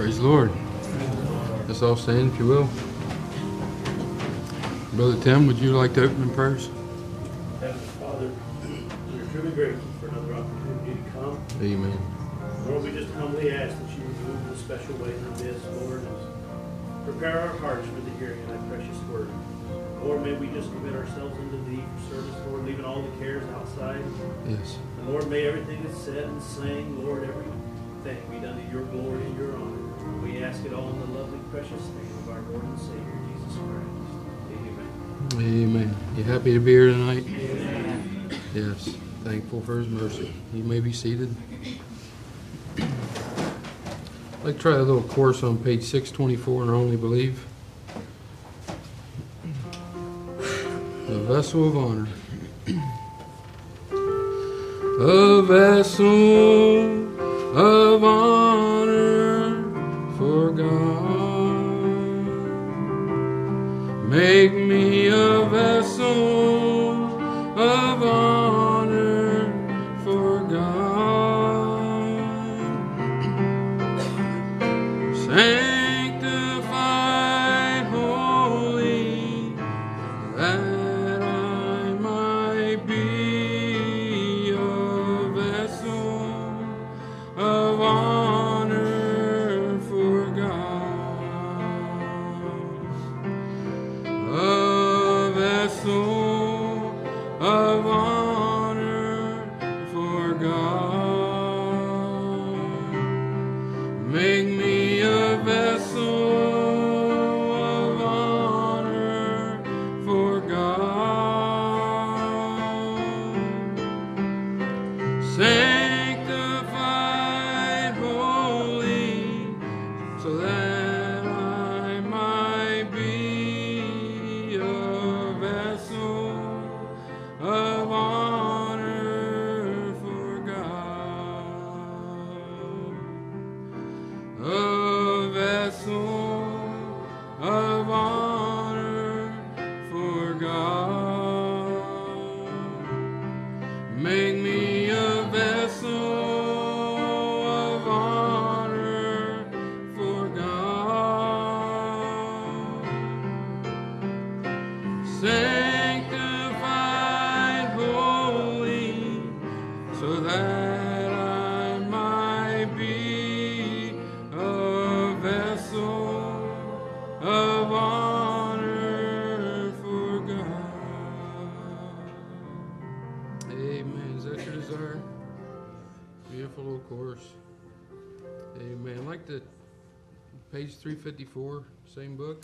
Praise the Lord. Let's all stand, if you will. Brother Tim, would you like to open in prayers? Heavenly Father, we're truly grateful for another opportunity to come. Amen. Lord, we just humbly ask that you would move in a special way in our midst, Lord, and prepare our hearts for the hearing of thy precious word. Lord, may we just commit ourselves into thee for service, Lord, leaving all the cares outside. Yes. And Lord, may everything that's said and sang, Lord, everything be done to your glory and your honor. We ask it all in the lovely, precious name of our Lord and Savior, Jesus Christ. Amen. Amen. You happy to be here tonight? Amen. Yes. Thankful for his mercy. You may be seated. I'd like to try a little course on page 624 in I Only Believe. The vessel of honor. A vessel of honor for God. Make me a vessel of honor for God. Sanctified, holy, that I might be a vessel of honor for God. A vessel of honor for God. Make me a vessel of honor for God. Sanctified, holy, so that I might be a vessel of honor for God. A vessel of honor for God. Make me a vessel of honor for God. Sanctified, holy, so that I might be a vessel of honor for God. Amen. Is that your desire? Beautiful little chorus. Amen. I'd like to, page 354, same book.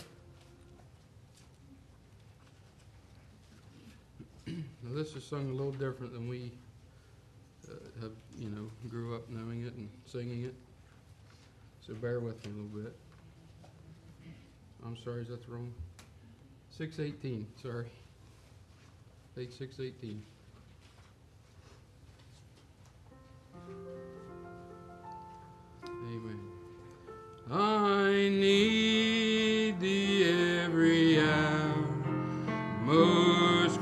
Now this is sung a little different than we have, grew up knowing it and singing it. So bear with me a little bit. I'm sorry, is that the wrong? 618, sorry. Page 618. Amen. I need thee every hour, most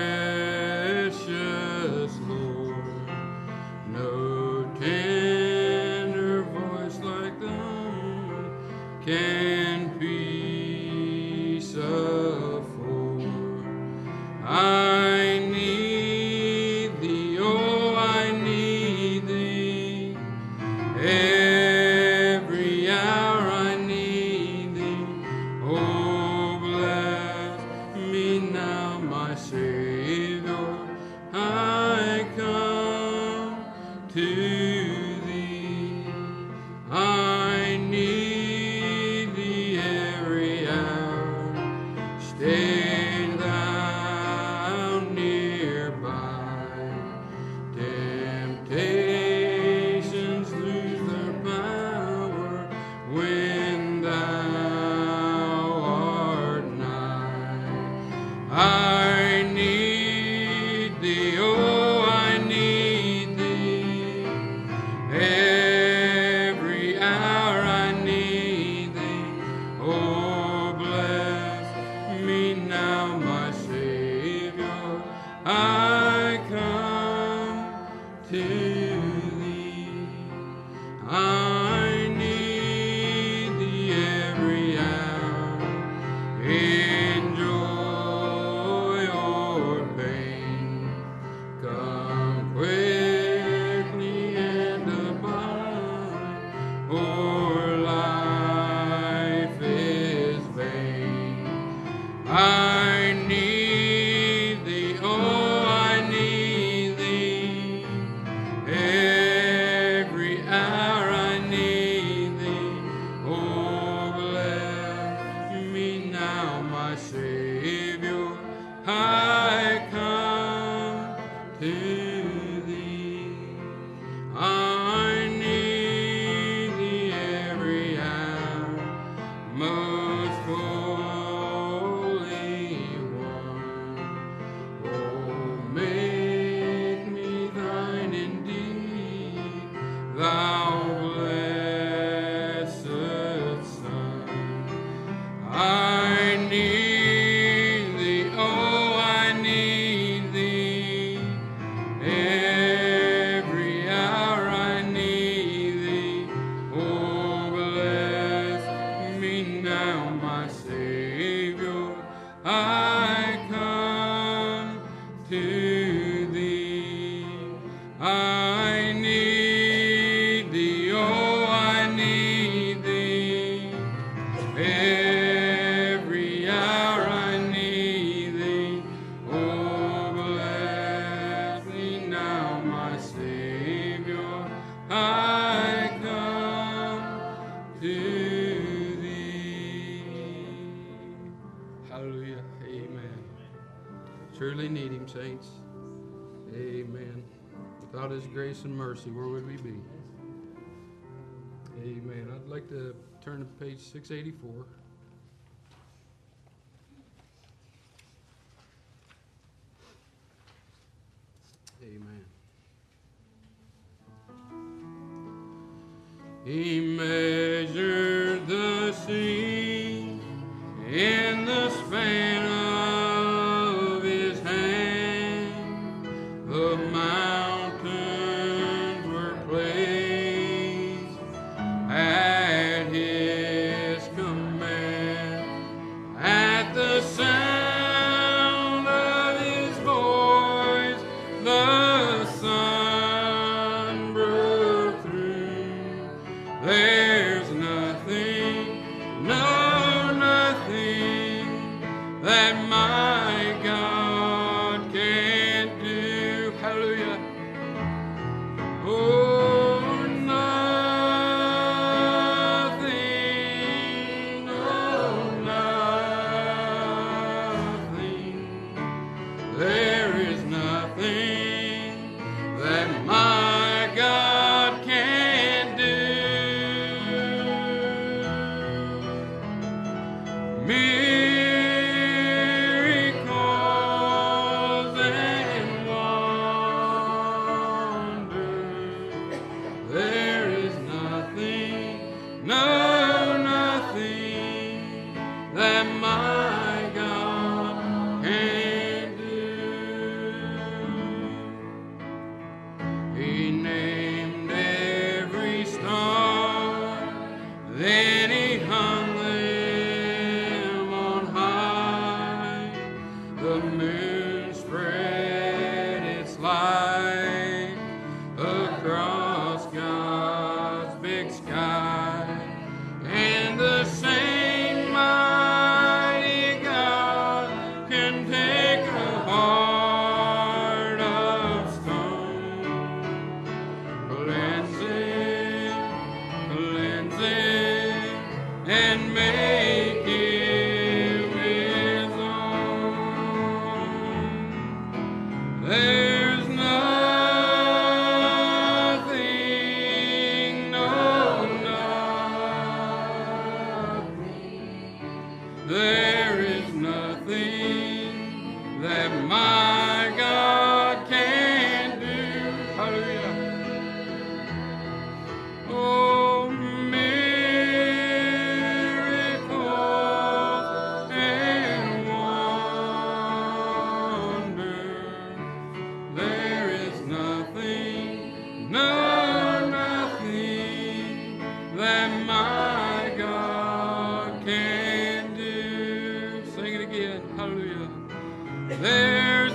gracious Lord. No tender voice like thine can peace afford. I need thee, oh, I need thee. Every hour I need thee. Oh, bless me now, my Savior. I come to thee. I need thee or life is vain. I need thee, oh, I need thee. Every hour I need thee. Oh, bless me now, my Savior. I come to thee. I need thee every hour, most holy one. Oh, make me thine indeed, thou blessed Son. I need thee, oh, I need thee. Every hour I need thee. Oh, bless me now, my Savior. I come to thee. I need thee, oh, I need thee. Every hour I need thee. Oh, bless me now, my Savior. I come to thee. Hallelujah. Amen. Truly need him, saints. Amen. Without his grace and mercy, where would we be? Amen. I'd like to turn to page 684. Amen. He measured the sea in the span of his hand. The mountains were placed at his command. At the sound of his voice, the sun broke through. There's nothing, no, nothing that my God can't do. Hallelujah. Oh, nothing, oh, nothing. There is nothing that my God can't do. Miracles and wonders. There is nothing, no, nothing that my God can do. He named every star, then he hung them on high. The moon spread its light across God's big sky, and the same mighty God can take a heart of stone, cleanse it, and make it his own. There's nothing, no, nothing. There is nothing that my God can do. Hallelujah. Oh, miracles and wonders. There is nothing, no, nothing that my God can do. Sing it again. Hallelujah. There's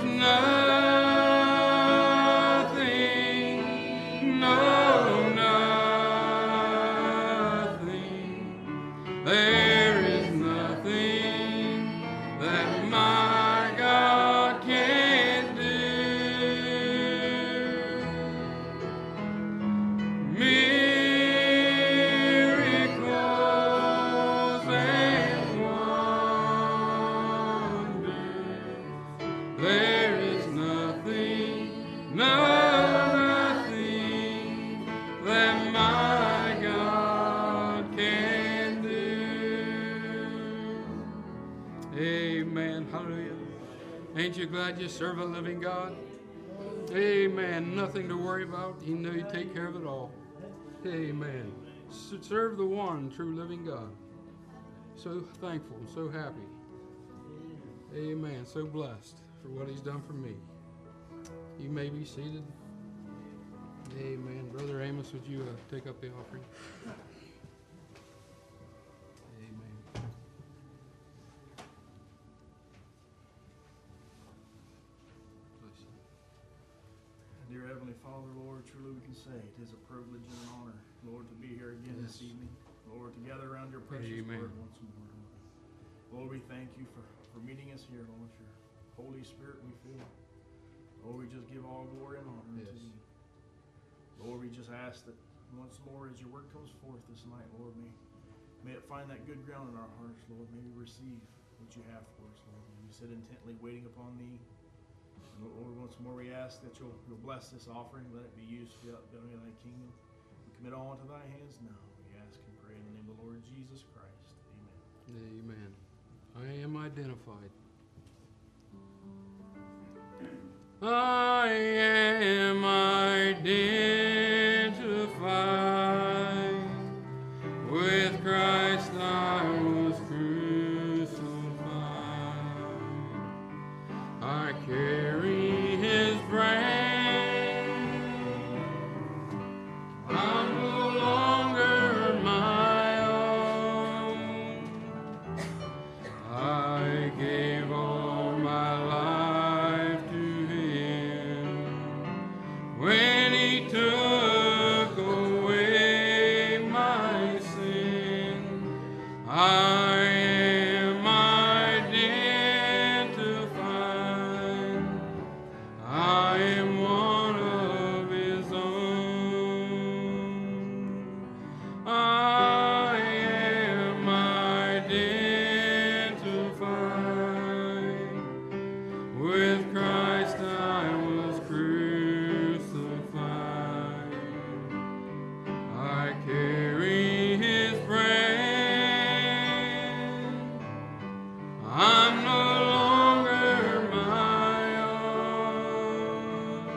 nothing, no, nothing. Amen. Hallelujah. Ain't you glad you serve a living God? Amen. Nothing to worry about. You know you take care of it all. Amen. Serve the one true living God. So thankful and so happy. Amen. So blessed for what he's done for me. You may be seated. Amen. Brother Amos, would you take up the offering? Amen. Bless you. Dear Heavenly Father, Lord, truly we can say it is a privilege and an honor, Lord, to be here again this evening. Lord, together around your precious word once more, Lord. Lord, we thank you for meeting us here, Lord. Your Holy Spirit we feel. Lord, we just give all glory and honor to you. Lord, we just ask that once more as your word comes forth this night, Lord, may it find that good ground in our hearts, Lord. May we receive what you have for us, Lord. May we sit intently waiting upon thee. And Lord, once more we ask that you'll bless this offering. Let it be used for the upbuilding of thy kingdom. We commit all into thy hands now. We ask and pray in the name of the Lord Jesus Christ. Amen. Amen. I am identified. I am identified with Christ. I was crucified. I carry his brand. I'm no longer my own. I gave all my life to him when he took away my sin. I am identified. I am one of his own. I am identified with Christ. I was crucified. I carry his brand. I'm no longer my own.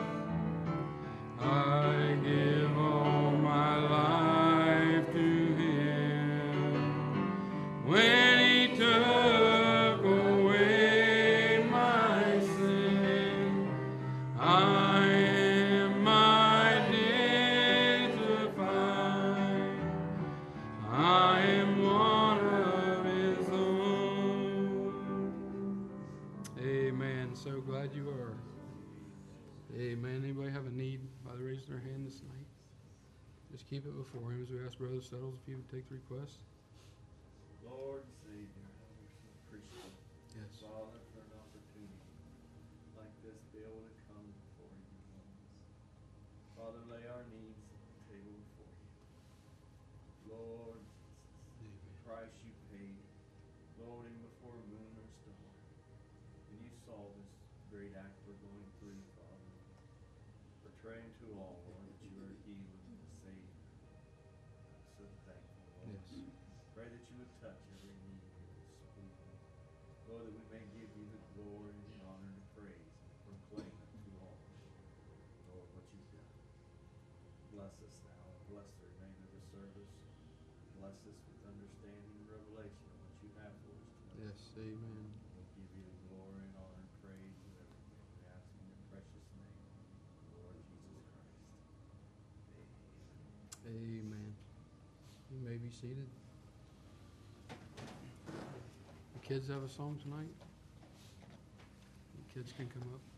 I give all my life to him when he took away my sin. I am identified. I am one of his own. Amen. So glad you are. Amen. Anybody have a need by raising their hand this night? Just keep it before him as we ask Brother Settles if he would take the request. Lord and Savior, we appreciate Yes. Father for an opportunity like this to be able to come before you. Father, lay our needs at the table before you. Lord, the price you paid, Lord, even before moon or star. And you saw this great act we're going through, Father, portraying to all, Lord, that you are healing and Savior. I'm so thankful, Lord. Yes. Pray that you would touch every need here this evening. Lord, that we may give you the glory and the honor and the praise and proclaim it to all. Lord, what you've done. Bless us now and bless the remainder of the service. Bless us with understanding and revelation of what you have for us tonight. Yes. Amen. We'll give you the glory and honor and praise of everything. We ask in your precious name, Lord Jesus Christ. Amen. Amen. You may be seated. The kids have a song tonight. The kids can come up.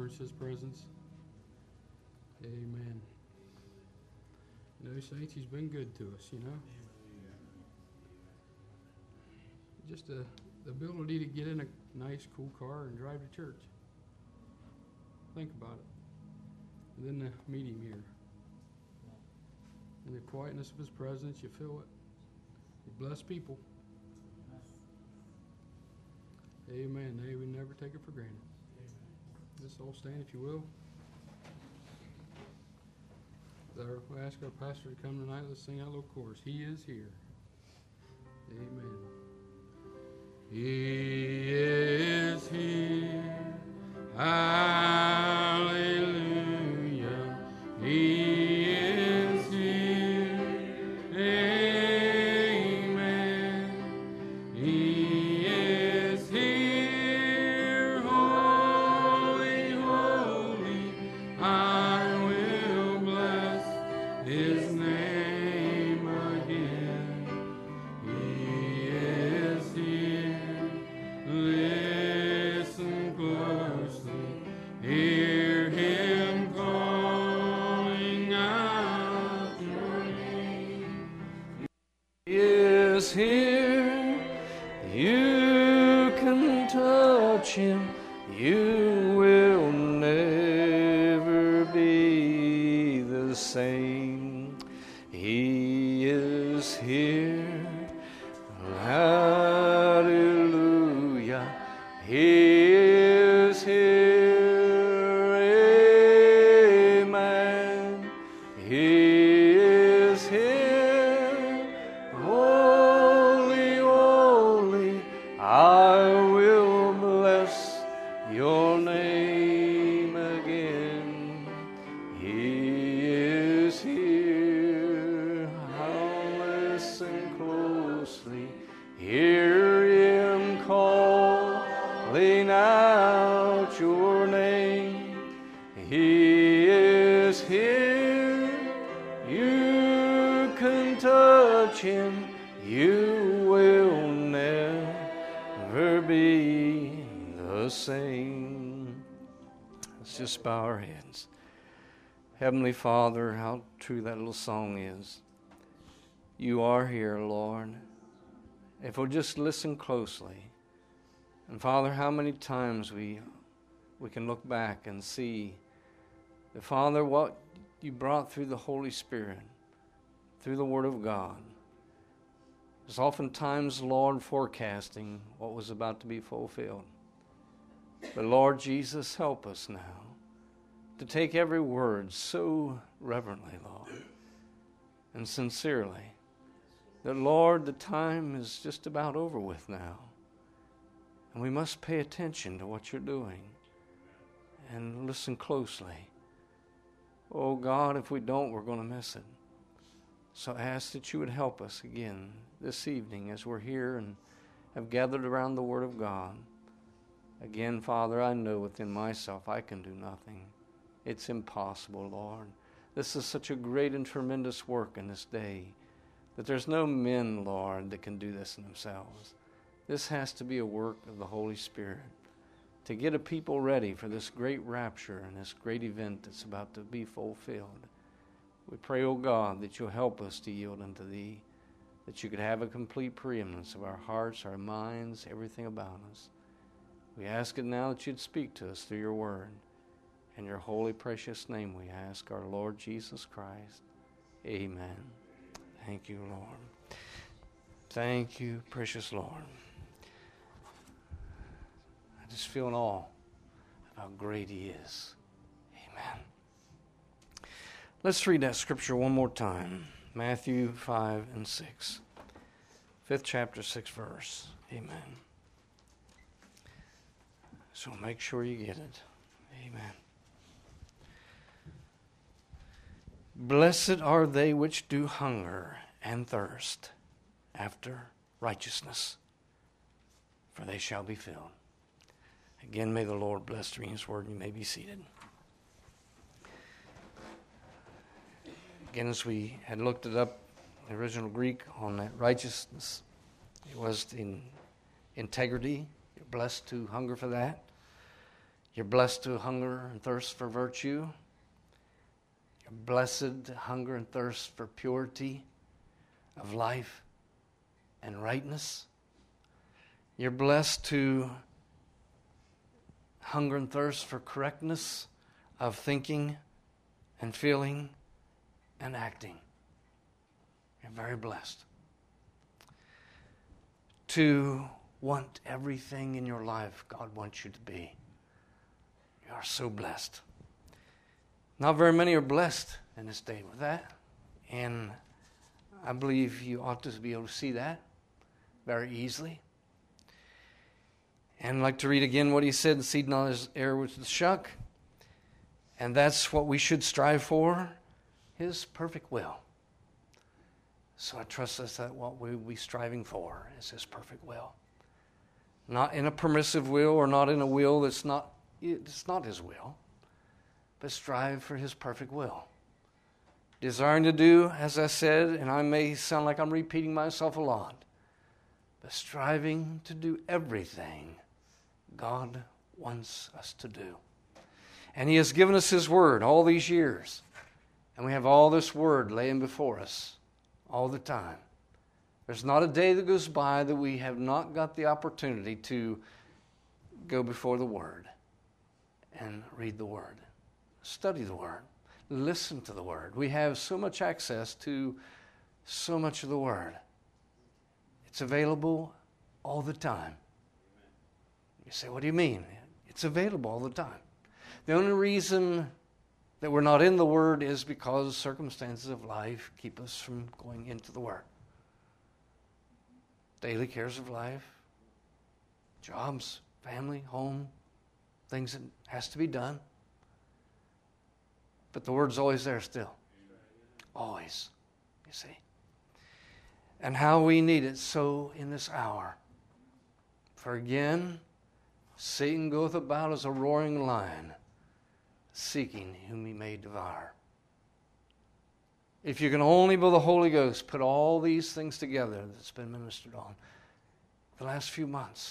reverence His presence. Amen. You know, saints, He's been good to us, you know. Just the ability to get in a nice, cool car and drive to church. Think about it. And then to meet Him here. In the quietness of His presence, you feel it. You bless people. Amen. May we never take it for granted. Let's all stand, if you will. We'll ask our pastor to come tonight. Let's sing our little chorus. He is here. Amen. He is here. Hallelujah. He is here. Amen. He is here. Holy, holy. I will bless His name again. He is here. Listen closely. Hear Him calling out your name. He is here. You can touch Him. You will never be the same. He is here. Hallelujah. He is here. Amen. He is here. Holy, holy, I will bless your name again. He is here. I'll listen closely. Hear Him calling out your name. He is here. You can touch Him. You will never be the same. Let's just bow our heads. Heavenly Father, how true that little song is. You are here, Lord. If we'll just listen closely. And Father, how many times we can look back and see that, Father, what you brought through the Holy Spirit, through the Word of God, is oftentimes, Lord, forecasting what was about to be fulfilled. But Lord Jesus, help us now to take every word so reverently, Lord, and sincerely, that, Lord, the time is just about over with now. And we must pay attention to what you're doing and listen closely. Oh, God, if we don't, we're going to miss it. So I ask that you would help us again this evening as we're here and have gathered around the Word of God. Again, Father, I know within myself I can do nothing. It's impossible, Lord. This is such a great and tremendous work in this day that there's no men, Lord, that can do this in themselves. This has to be a work of the Holy Spirit to get a people ready for this great rapture and this great event that's about to be fulfilled. We pray, O God, that you'll help us to yield unto Thee, that you could have a complete preeminence of our hearts, our minds, everything about us. We ask it now that you'd speak to us through your word. In your holy, precious name we ask, our Lord Jesus Christ. Amen. Thank you, Lord. Thank you, precious Lord. I just feel in awe of how great He is. Amen. Let's read that scripture one more time. Matthew 5 and 6. 5th chapter, 6th verse. Amen. So make sure you get it. Amen. Blessed are they which do hunger and thirst after righteousness, for they shall be filled. Again, may the Lord bless the reading of His word, and you may be seated. Again, as we had looked it up, the original Greek on that righteousness, it was in integrity. You're blessed to hunger for that. You're blessed to hunger and thirst for virtue. You're blessed to hunger and thirst for purity of life and rightness. You're blessed to hunger and thirst for correctness of thinking and feeling and acting. You're very blessed. To want everything in your life God wants you to be. You are so blessed. Not very many are blessed in this day with that. And I believe you ought to be able to see that very easily. And I'd like to read again what he said, seed not his heir with the shuck. And that's what we should strive for, his perfect will. So I trust that's what we'll be striving for, is his perfect will. Not in a permissive will or not in a will it's not his will, but strive for his perfect will. Desiring to do, as I said, and I may sound like I'm repeating myself a lot, but striving to do everything God wants us to do. And he has given us his word all these years, and we have all this word laying before us all the time. There's not a day that goes by that we have not got the opportunity to go before the Word and read the Word, study the Word, listen to the Word. We have so much access to so much of the Word. It's available all the time. You say, what do you mean? It's available all the time. The only reason that we're not in the Word is because circumstances of life keep us from going into the Word. Daily cares of life, jobs, family, home, things that has to be done. But the Word's always there still. Always, you see. And how we need it so in this hour. For again, Satan goeth about as a roaring lion, seeking whom he may devour. If you can only, by the Holy Ghost, put all these things together that's been ministered on the last few months,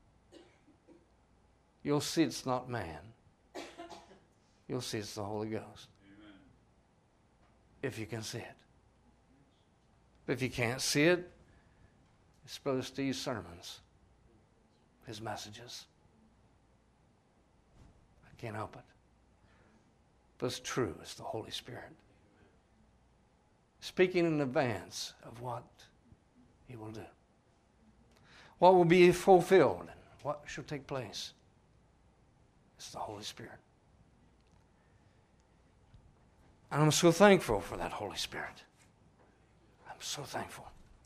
you'll see it's not man. You'll see it's the Holy Ghost. Amen. If you can see it. But if you can't see it, it's Brother Steve's sermons, his messages. I can't help it. But it's true, it's the Holy Spirit. Speaking in advance of what he will do. What will be fulfilled and what shall take place. It's the Holy Spirit. And I'm so thankful for that Holy Spirit. I'm so thankful.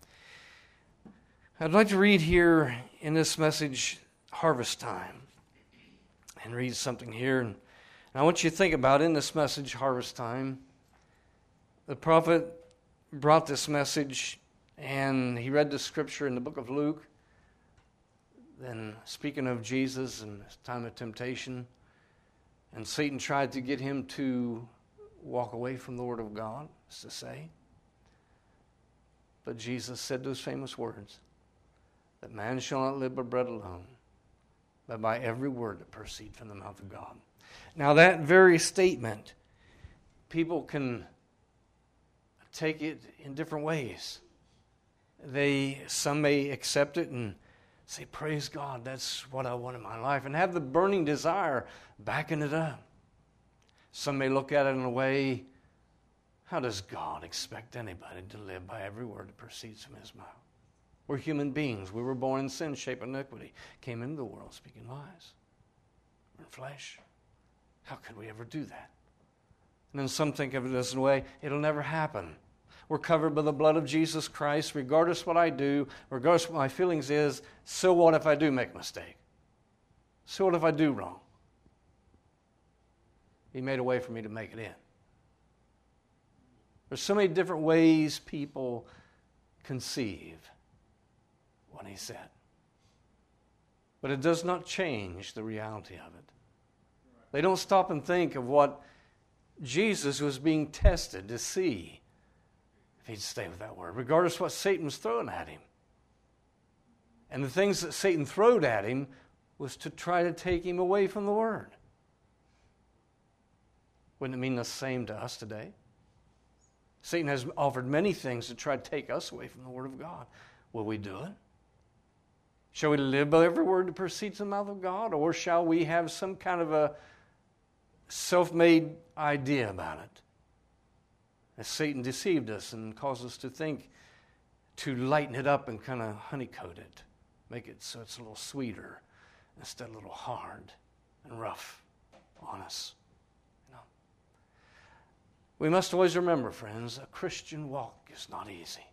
I'd like to read here in this message, Harvest Time, and read something here. And I want you to think about in this message, Harvest Time, the prophet brought this message, and he read the scripture in the book of Luke. Then, speaking of Jesus and his time of temptation, and Satan tried to get him to walk away from the Word of God, as to say. But Jesus said those famous words, that man shall not live by bread alone, but by every word that proceeds from the mouth of God. Now, that very statement, people can take it in different ways. Some may accept it and say, praise God, that's what I want in my life, and have the burning desire backing it up. Some may look at it in a way, how does God expect anybody to live by every word that proceeds from his mouth? We're human beings. We were born in sin, shape iniquity, came into the world speaking lies. We're in flesh. How could we ever do that? And then some think of it as a way, it'll never happen. We're covered by the blood of Jesus Christ, regardless what I do, regardless what my feelings is. So what if I do make a mistake? So what if I do wrong? He made a way for me to make it in. There's so many different ways people conceive what he said. But it does not change the reality of it. They don't stop and think of what Jesus was being tested to see if he'd stay with that word, regardless of what Satan was throwing at him. And the things that Satan throwed at him was to try to take him away from the Word. Wouldn't it mean the same to us today? Satan has offered many things to try to take us away from the Word of God. Will we do it? Shall we live by every word that proceeds from the mouth of God? Or shall we have some kind of a self-made idea about it? As Satan deceived us and caused us to think to lighten it up and kind of honeycoat it. Make it so it's a little sweeter instead of a little hard and rough on us. You know? We must always remember, friends, a Christian walk is not easy.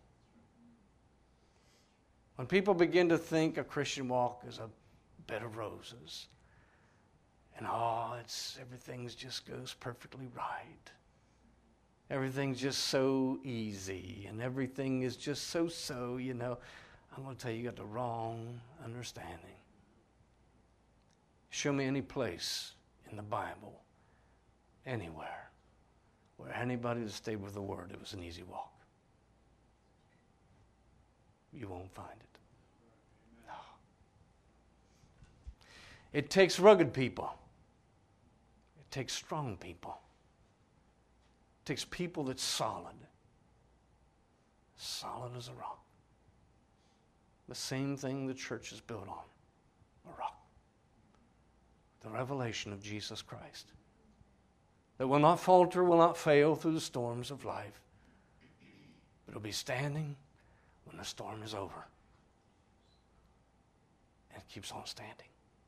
When people begin to think a Christian walk is a bed of roses, and everything just goes perfectly right. Everything's just so easy, and everything is just so, you know. I'm going to tell you, you got the wrong understanding. Show me any place in the Bible, anywhere, where anybody that stayed with the Word, it was an easy walk. You won't find it. No. It takes rugged people. It takes strong people. It takes people that's solid. Solid as a rock. The same thing the church is built on. A rock. The revelation of Jesus Christ. That will not falter, will not fail through the storms of life. But it'll be standing when the storm is over. And it keeps on standing.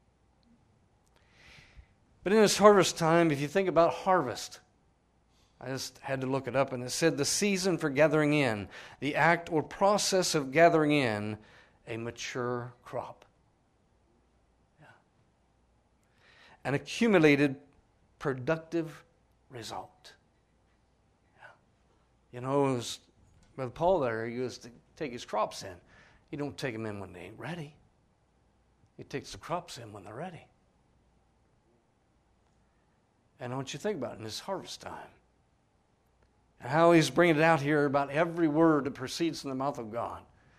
But in this harvest time, if you think about harvest, I just had to look it up, and it said the season for gathering in, the act or process of gathering in a mature crop. Yeah. An accumulated productive result. Yeah. You know, Brother Paul there, he used to take his crops in. He don't take them in when they ain't ready. He takes the crops in when they're ready. And I want you to think about it in this harvest time. And how he's bringing it out here about every word that proceeds from the mouth of God.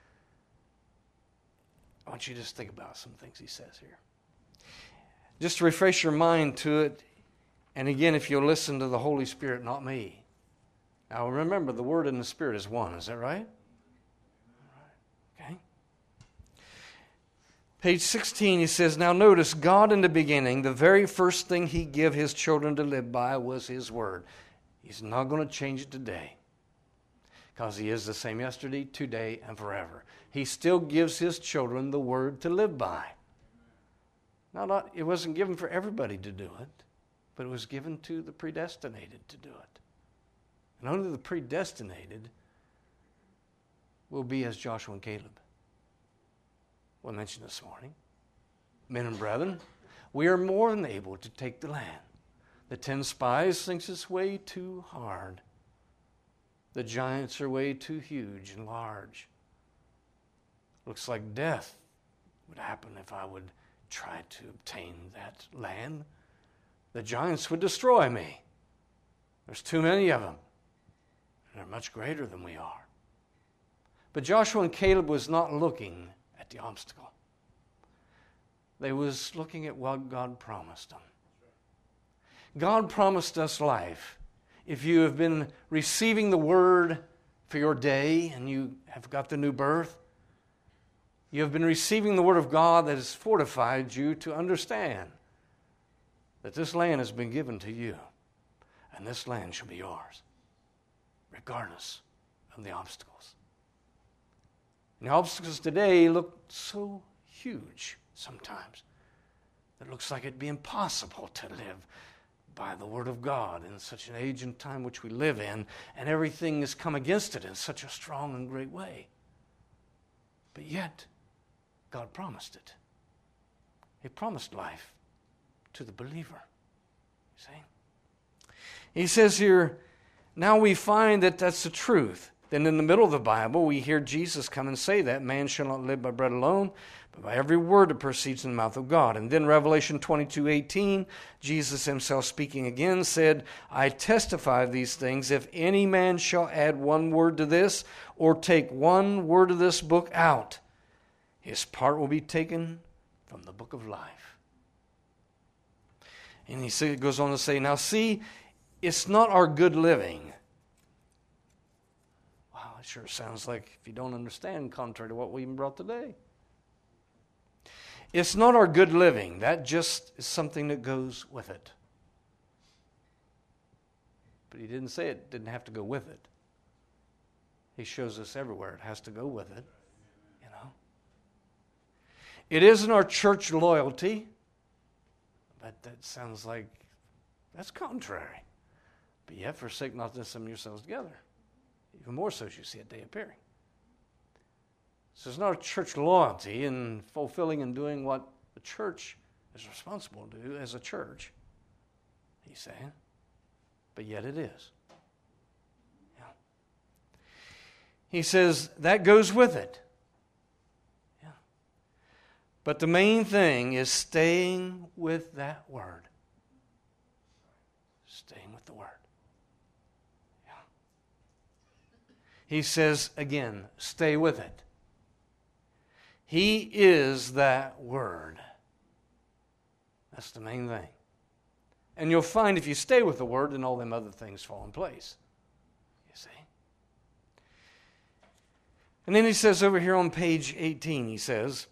I want you to just think about some things he says here. Just to refresh your mind to it. And again, if you'll listen to the Holy Spirit, not me. Now remember, the Word and the Spirit is one. Is that right? Okay. Page 16, he says, now notice, God in the beginning, the very first thing he gave his children to live by was his Word. He's not going to change it today. Because he is the same yesterday, today, and forever. He still gives his children the Word to live by. Now, it wasn't given for everybody to do it, but it was given to the predestinated to do it. And only the predestinated will be as Joshua and Caleb. We mentioned this morning. Men and brethren, we are more than able to take the land. The 10 spies thinks it's way too hard. The giants are way too huge and large. Looks like death would happen if I would try to obtain that land. The giants would destroy me. There's too many of them. And they're much greater than we are. But Joshua and Caleb was not looking at the obstacle. They was looking at what God promised them. God promised us life. If you have been receiving the Word for your day and you have got the new birth, you have been receiving the Word of God that has fortified you to understand that this land has been given to you and this land shall be yours, regardless of the obstacles. And the obstacles today look so huge sometimes that it looks like it'd be impossible to live by the Word of God in such an age and time which we live in, and everything has come against it in such a strong and great way. But yet, God promised it. He promised life to the believer. See? He says here, now we find that that's the truth. Then in the middle of the Bible, we hear Jesus come and say that man shall not live by bread alone, but by every word that proceeds from the mouth of God. And then Revelation 22:18, Jesus himself speaking again said, I testify of these things, if any man shall add one word to this, or take one word of this book out, his part will be taken from the book of life. And he goes on to say, now see, it's not our good living. Wow, it sure sounds like, if you don't understand, contrary to what we even brought today. It's not our good living. That just is something that goes with it. But he didn't say it didn't have to go with it. He shows us everywhere it has to go with it. You know. It isn't our church loyalty. But that sounds like that's contrary. But yet forsake not to assemble yourselves together. Even more so as you see a day appearing. So it's not a church loyalty in fulfilling and doing what the church is responsible to do as a church, he's saying. But yet it is. Yeah. He says that goes with it. Yeah. But the main thing is staying with that word. Staying with the word. Yeah. He says again, stay with it. He is that word. That's the main thing. And you'll find if you stay with the word, then all them other things fall in place. You see? And then he says over here on page 18, he says,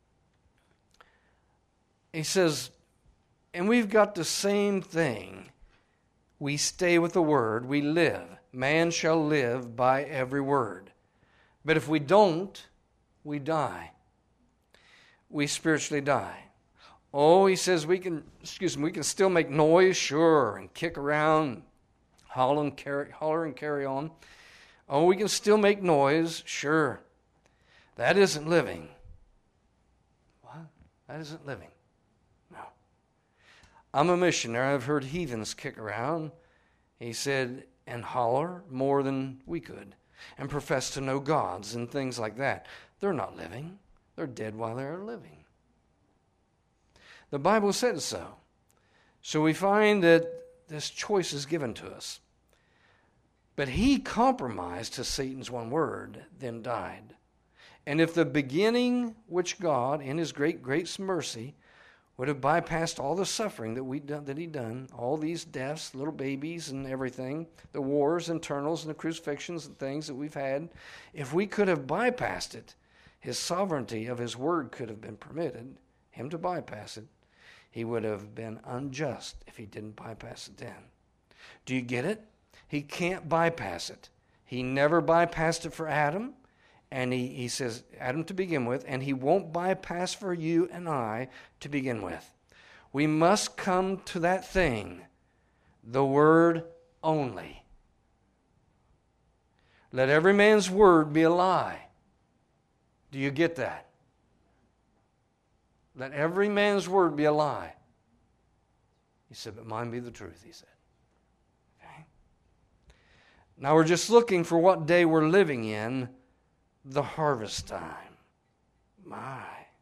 and we've got the same thing. We stay with the word, we live. Man shall live by every word. But if we don't, we die. We spiritually die. Oh, he says we can still make noise, sure, and kick around, holler and carry on. Oh, we can still make noise, sure. That isn't living. What? That isn't living. No. I'm a missionary. I've heard heathens kick around, he said, and holler more than we could, and profess to know gods and things like that. They're not living. They're dead while they're living. The Bible says so. So we find that this choice is given to us. But he compromised to Satan's one word, then died. And if the beginning which God, in his great grace and mercy, would have bypassed all the suffering that he'd done, all these deaths, little babies and everything, the wars, internals, and the crucifixions and things that we've had, if we could have bypassed it, his sovereignty of his word could have been permitted, him to bypass it. He would have been unjust if he didn't bypass it then. Do you get it? He can't bypass it. He never bypassed it for Adam, and he says Adam to begin with, and he won't bypass for you and I to begin with. We must come to that thing, the word only. Let every man's word be a lie. Do you get that? Let every man's word be a lie. He said, but mine be the truth, he said. Okay? Now we're just looking for what day we're living in, the harvest time. My.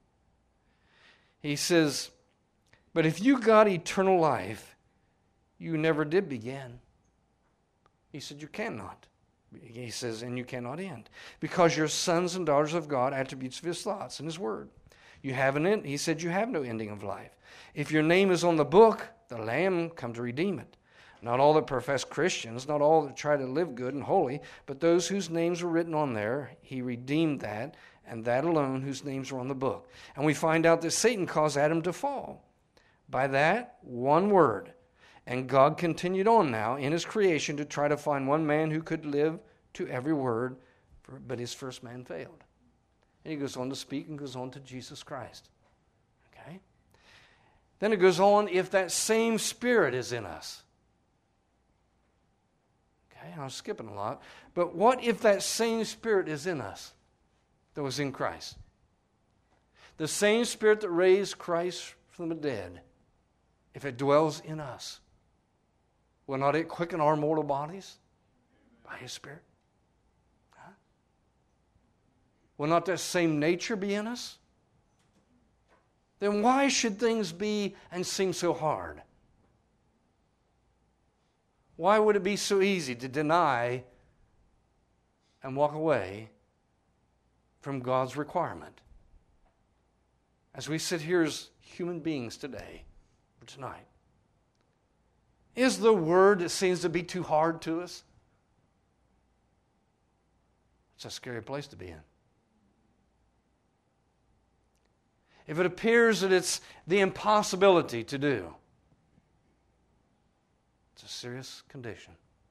He says, but if you got eternal life, you never did begin. He said, you cannot. He says, and you cannot end. Because you're sons and daughters of God, attributes of his thoughts and his word. You have an end. He said, you have no ending of life. If your name is on the book, the Lamb come to redeem it. Not all that profess Christians, not all that try to live good and holy, but those whose names were written on there, he redeemed that, and that alone whose names were on the book. And we find out that Satan caused Adam to fall. By that, one word. And God continued on now in his creation to try to find one man who could live to every word, but his first man failed. And he goes on to speak and goes on to Jesus Christ. Okay? Then it goes on, if that same Spirit is in us. Okay, I'm skipping a lot. But what if that same Spirit is in us that was in Christ? The same Spirit that raised Christ from the dead, if it dwells in us, will not it quicken our mortal bodies by his Spirit? Huh? Will not that same nature be in us? Then why should things be and seem so hard? Why would it be so easy to deny and walk away from God's requirement? as we sit here as human beings today, or tonight, is the Word that seems to be too hard to us? It's a scary place to be in. If it appears that it's the impossibility to do, it's a serious condition.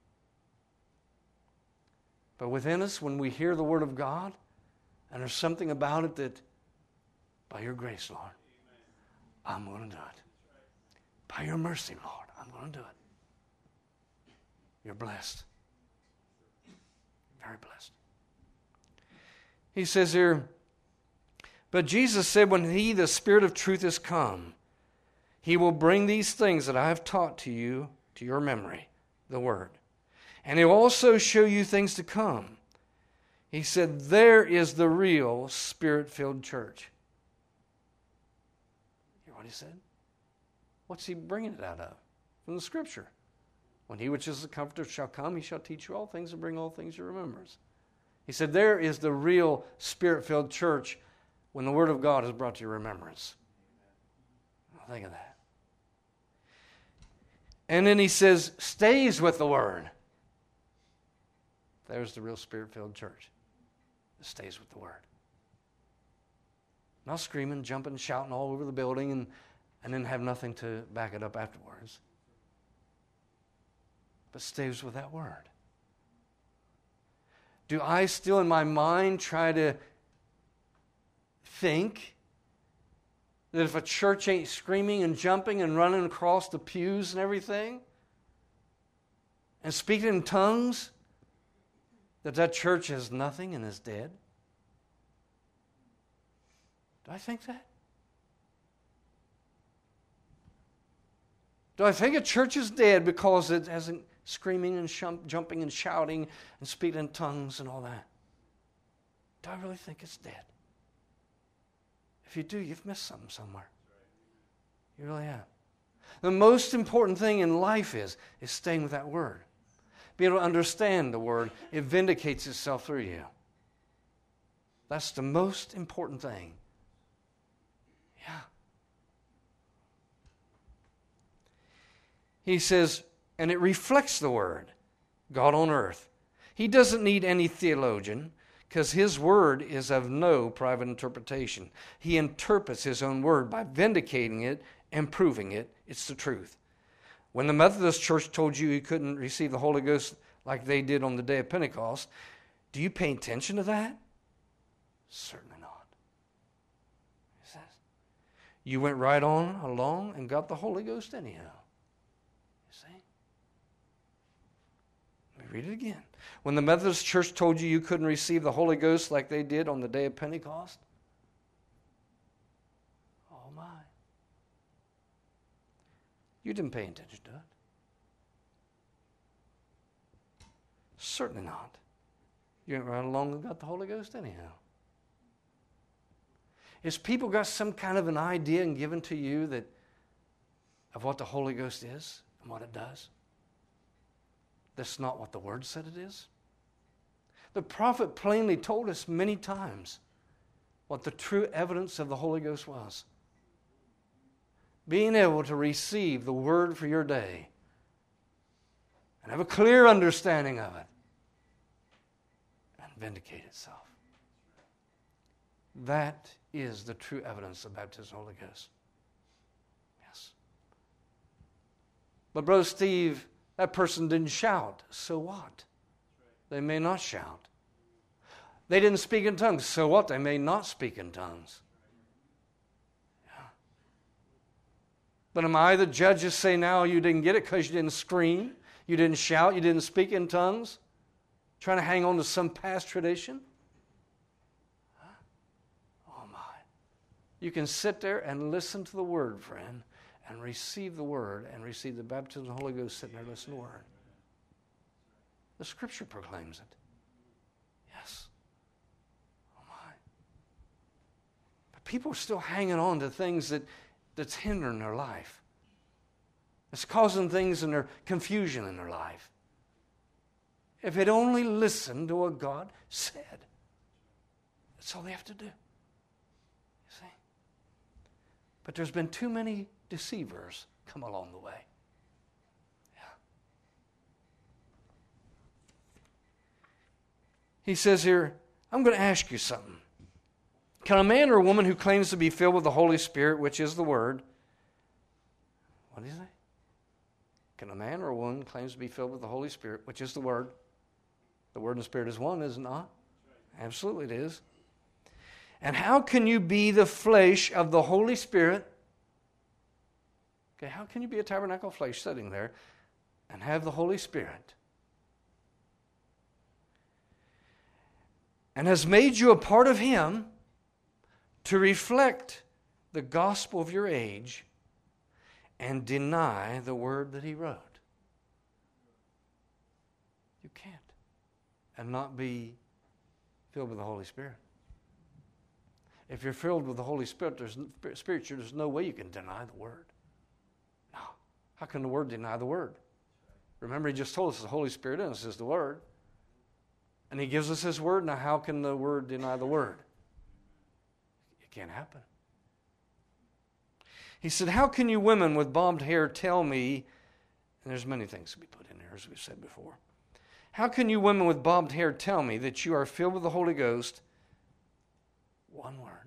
But within us, when we hear the Word of God, and there's something about it that, by your grace, Lord, I'm going to do it. By your mercy, Lord, I'm going to do it. You're blessed. Very blessed. He says here, but Jesus said, when He, the Spirit of truth, is come, He will bring these things that I have taught to you to your memory, the Word. And He will also show you things to come. He said, there is the real Spirit-filled church. You hear what He said? What's He bringing it out of? From the Scripture. When He which is the Comforter shall come, He shall teach you all things and bring all things to your remembrance. He said, there is the real Spirit-filled church when the Word of God is brought to your remembrance. Think of that. And then He says, stays with the Word. There's the real Spirit-filled church that stays with the Word. Not screaming, jumping, shouting all over the building and then have nothing to back it up afterwards. But stays with that Word. Do I still in my mind try to think that if a church ain't screaming and jumping and running across the pews and everything and speaking in tongues, that church is nothing and is dead? Do I think that? Do I think a church is dead because it hasn't screaming and jumping and shouting and speaking in tongues and all that? Do I really think it's dead? If you do, you've missed something somewhere. You really have. The most important thing in life is staying with that Word. Be able to understand the Word. It vindicates itself through you. That's the most important thing. Yeah. He says, and it reflects the Word, God on earth. He doesn't need any theologian because His Word is of no private interpretation. He interprets His own Word by vindicating it and proving it. It's the truth. When the Methodist Church told you couldn't receive the Holy Ghost like they did on the day of Pentecost, do you pay attention to that? Certainly not. He says, you went right on along and got the Holy Ghost anyhow. You see? Let me read it again. When the Methodist Church told you couldn't receive the Holy Ghost like they did on the day of Pentecost, oh my. You didn't pay attention to it. Certainly not. You went right along and got the Holy Ghost anyhow. Is people got some kind of an idea and given to you that of what the Holy Ghost is and what it does? That's not what the Word said it is. The prophet plainly told us many times what the true evidence of the Holy Ghost was. Being able to receive the Word for your day and have a clear understanding of it and vindicate itself. That is the true evidence of baptism of the Holy Ghost. Yes. But Brother Steve, that person didn't shout. So what? They may not shout. They didn't speak in tongues. So what? They may not speak in tongues. But am I the judge to say now you didn't get it because you didn't scream, you didn't shout, you didn't speak in tongues? Trying to hang on to some past tradition? Huh? Oh my. You can sit there and listen to the Word, friend, and receive the Word and receive the baptism of the Holy Ghost sitting there listening to the Word. The Scripture proclaims it. Yes. Oh my. But people are still hanging on to things that's hindering their life. It's causing things in their confusion in their life. If they'd only listened to what God said, that's all they have to do. You see? But there's been too many deceivers come along the way. Yeah. He says here, I'm going to ask you something. Can a man or a woman who claims to be filled with the Holy Spirit, which is the Word, what do you say? Can a man or a woman claims to be filled with the Holy Spirit, which is the Word? The Word and the Spirit is one, is it not? Absolutely it is. And how can you be the flesh of the Holy Spirit? Okay, how can you be a tabernacle of flesh sitting there and have the Holy Spirit? And has made you a part of Him to reflect the gospel of your age and deny the word that He wrote. You can't. And not be filled with the Holy Spirit. If you're filled with the Holy Spirit, there's no way you can deny the word. No. How can the word deny the word? Remember, He just told us the Holy Spirit in us is the word. And He gives us His word. Now, how can the word deny the word? It can't happen. He said, how can you women with bobbed hair tell me, and there's many things to be put in there, as we've said before. How can you women with bobbed hair tell me that you are filled with the Holy Ghost? One word.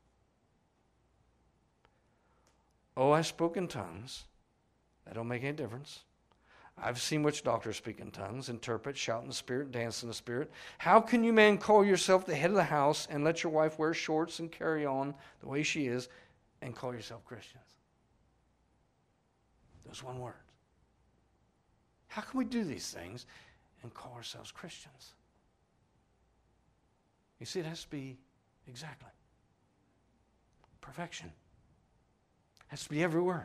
Oh, I spoke in tongues. That don't make any difference. I've seen witch doctors speak in tongues, interpret, shout in the Spirit, dance in the Spirit. How can you men call yourself the head of the house and let your wife wear shorts and carry on the way she is and call yourself Christians? Those one word. How can we do these things and call ourselves Christians? You see, it has to be exactly. Perfection. It has to be every word.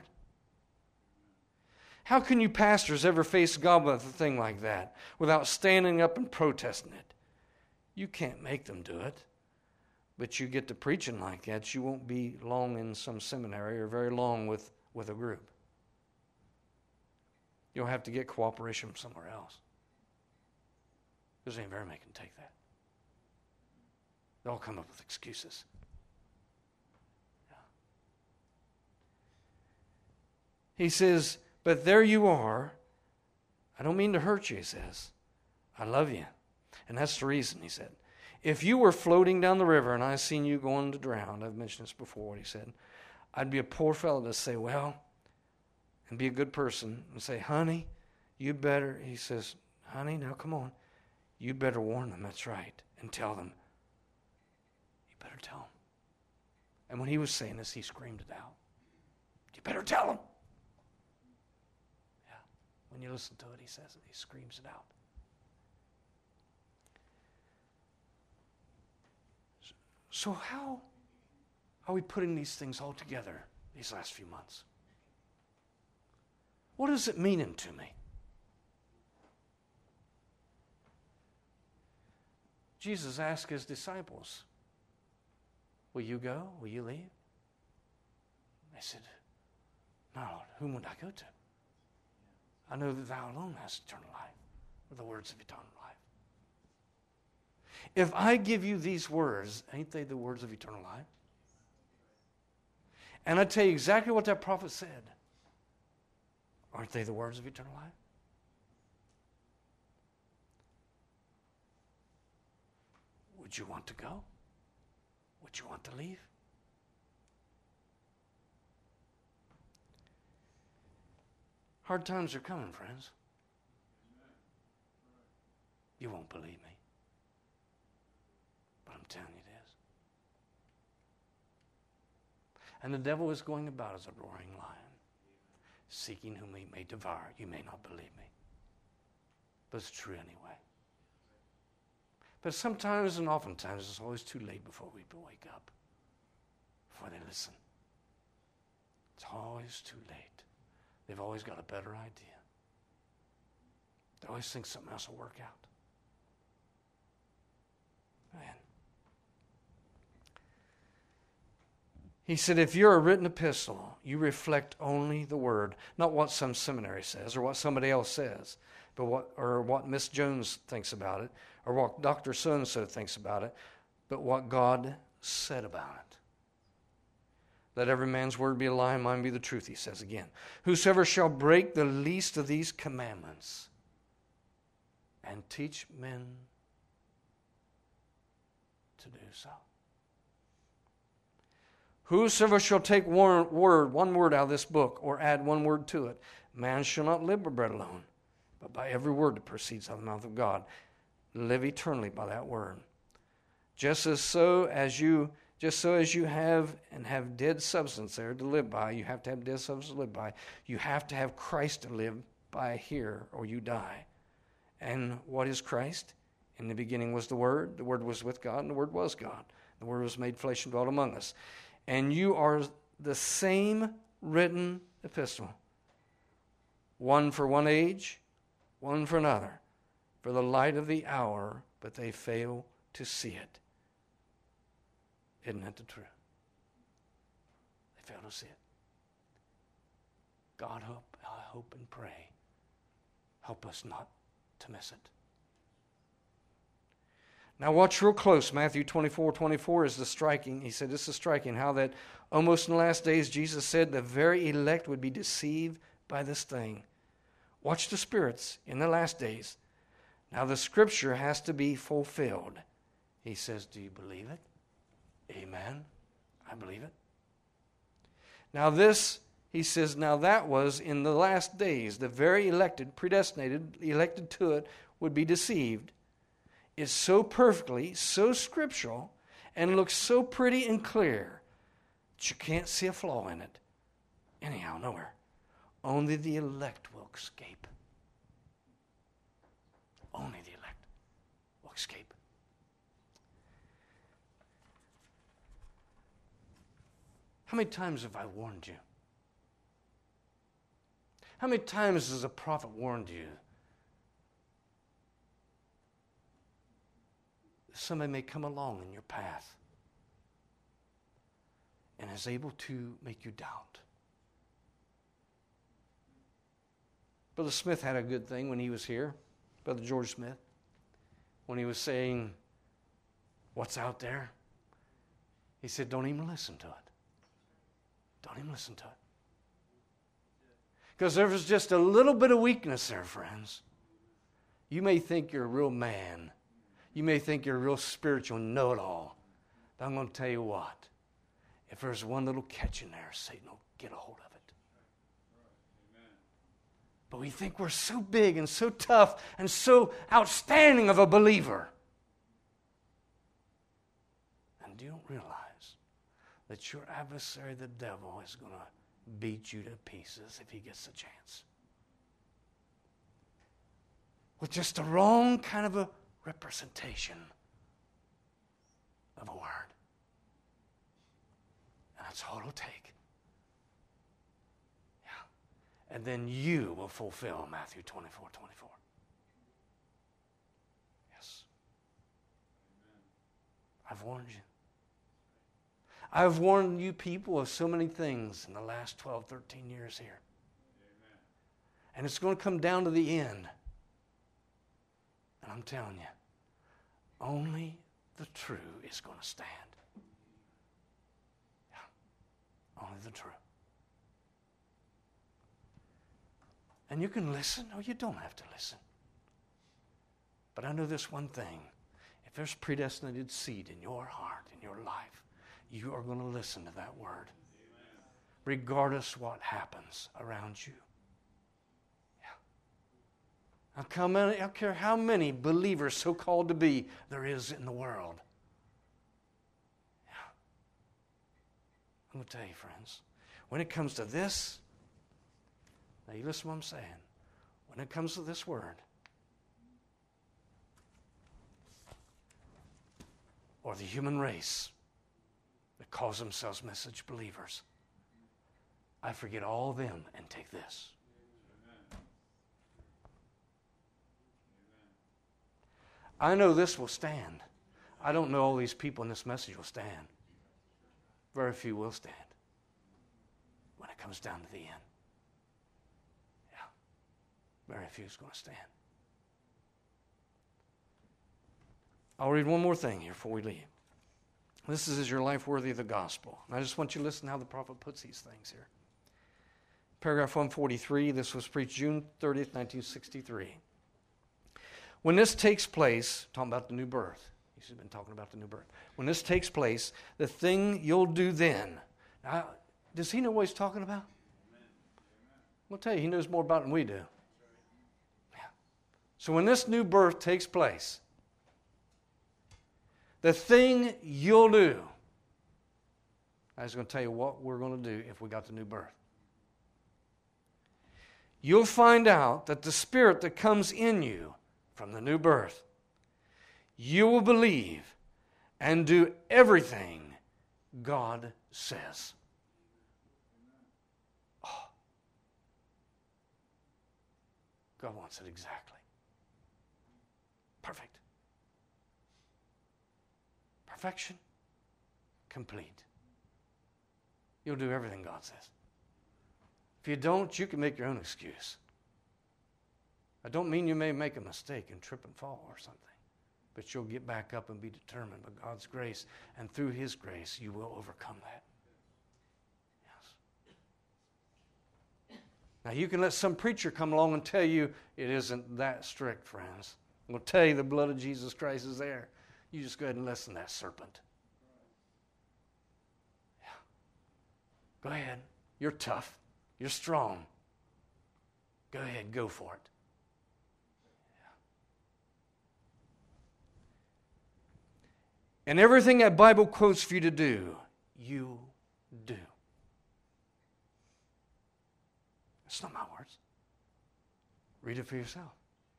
How can you pastors ever face God with a thing like that without standing up and protesting it? You can't make them do it. But you get to preaching like that, you won't be long in some seminary or very long with a group. You'll have to get cooperation from somewhere else. Because ain't very many can take that. They'll come up with excuses. Yeah. He says, but there you are. I don't mean to hurt you, he says. I love you. And that's the reason, he said. If you were floating down the river and I seen you going to drown, I've mentioned this before, what he said, I'd be a poor fellow to say, well, and be a good person and say, honey, you better, he says, honey, now come on. You better warn them, that's right, and tell them. You better tell them. And when he was saying this, he screamed it out. You better tell them. Yeah, when you listen to it, he says it, he screams it out. So how are we putting these things all together these last few months? What is it meaning to me? Jesus asked his disciples, will you go? Will you leave? They said, no, Lord, whom would I go to? I know that thou alone hast eternal life, or the words of eternal life. If I give you these words, ain't they the words of eternal life? And I tell you exactly what that prophet said. Aren't they the words of eternal life? Would you want to go? Would you want to leave? Hard times are coming, friends. You won't believe me. But I'm telling you this. And the devil is going about as a roaring lion, seeking whom he may devour. You may not believe me. But it's true anyway. But sometimes and oftentimes it's always too late before we wake up, before they listen. It's always too late. They've always got a better idea. They always think something else will work out. Man. He said, if you're a written epistle, you reflect only the word, not what some seminary says or what somebody else says, but what Miss Jones thinks about it, or what Dr. So-and-so thinks about it, but what God said about it. Let every man's word be a lie, and mine be the truth, he says again. Whosoever shall break the least of these commandments and teach men to do so. Whosoever shall take one word out of this book, or add one word to it, man shall not live by bread alone, but by every word that proceeds out of the mouth of God. Live eternally by that word. Just so as you have dead substance there to live by, you have to have dead substance to live by. You have to have Christ to live by here, or you die. And what is Christ? In the beginning was the Word was with God, and the Word was God. The Word was made flesh and dwelt among us. And you are the same written epistle, one for one age, one for another, for the light of the hour, but they fail to see it. Isn't that the truth? They fail to see it. God, I hope and pray, help us not to miss it. Now watch real close. Matthew 24:24 is the striking. He said this is striking, how that almost in the last days Jesus said the very elect would be deceived by this thing. Watch the spirits in the last days. Now the scripture has to be fulfilled. He says, do you believe it? Amen. I believe it. Now this, he says, now that was in the last days. The very elected, predestinated, elected to it would be deceived. Is so perfectly, so scriptural, and looks so pretty and clear that you can't see a flaw in it. Anyhow, nowhere. Only the elect will escape. Only the elect will escape. How many times have I warned you? How many times has a prophet warned you? Somebody may come along in your path and is able to make you doubt. Brother Smith had a good thing when he was here, Brother George Smith, when he was saying, what's out there? He said, don't even listen to it. Don't even listen to it. Because there was just a little bit of weakness there, friends. You may think you're a real man. You may think you're a real spiritual know-it-all. But I'm going to tell you what. If there's one little catch in there, Satan will get a hold of it. But we think we're so big and so tough and so outstanding of a believer. And you don't realize that your adversary, the devil, is going to beat you to pieces if he gets a chance. With just the wrong kind of a representation of a word. And that's all it'll take. Yeah. And then you will fulfill Matthew 24:24. Yes. I've warned you. I've warned you people of so many things in the last 12, 13 years here. Amen. And it's going to come down to the end. And I'm telling you, only the true is going to stand. Yeah. Only the true. And you can listen or you don't have to listen. But I know this one thing. If there's predestinated seed in your heart, in your life, you are going to listen to that word. Amen. Regardless what happens around you. Yeah. I don't care how many believers so called to be there is in the world. Yeah. I'm going to tell you, friends, when it comes to this, now you listen to what I'm saying. When it comes to this word, or the human race that calls themselves message believers, I forget all of them and take this. Amen. I know this will stand. I don't know all these people in this message will stand. Very few will stand when it comes down to the end. Yeah. Very few is going to stand. I'll read one more thing here before we leave. This is your life worthy of the gospel. And I just want you to listen to how the prophet puts these things here. Paragraph 143, this was preached June 30th, 1963. When this takes place, talking about the new birth. He's been talking about the new birth. When this takes place, the thing you'll do then. Now, does he know what he's talking about? I'll tell you, he knows more about it than we do. Yeah. So when this new birth takes place, the thing you'll do. I was going to tell you what we're going to do if we got the new birth. You'll find out that the Spirit that comes in you from the new birth, you will believe and do everything God says. Oh. God wants it exactly. Perfect. Perfection. Complete. You'll do everything God says. If you don't, you can make your own excuse. I don't mean you may make a mistake and trip and fall or something, but you'll get back up and be determined by God's grace, and through His grace, you will overcome that. Yes. Now, you can let some preacher come along and tell you it isn't that strict, friends. I'm going to tell you the blood of Jesus Christ is there. You just go ahead and listen to that serpent. Yeah. Go ahead. You're tough. You're strong. Go ahead, go for it. Yeah. And everything that Bible quotes for you to do, you do. It's not my words. Read it for yourself.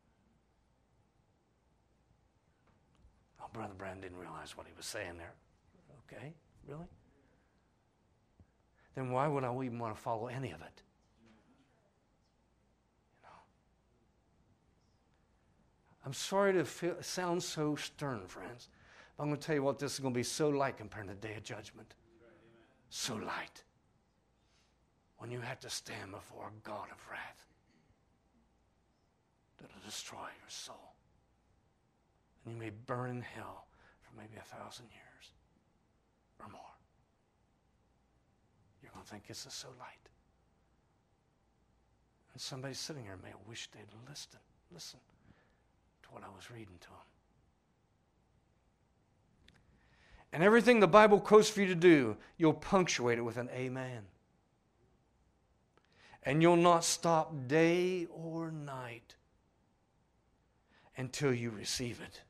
Oh, Brother Brand didn't realize what he was saying there. Okay, really? Then why would I even want to follow any of it? You know? I'm sorry to sound so stern, friends, but I'm going to tell you what this is going to be so light compared to the day of judgment. So light. When you have to stand before a God of wrath that'll destroy your soul. And you may burn in hell for maybe 1,000 years or more. You're going to think this is so light. And somebody sitting here may wish they'd listen to what I was reading to them. And everything the Bible quotes for you to do, you'll punctuate it with an amen. And you'll not stop day or night until you receive it.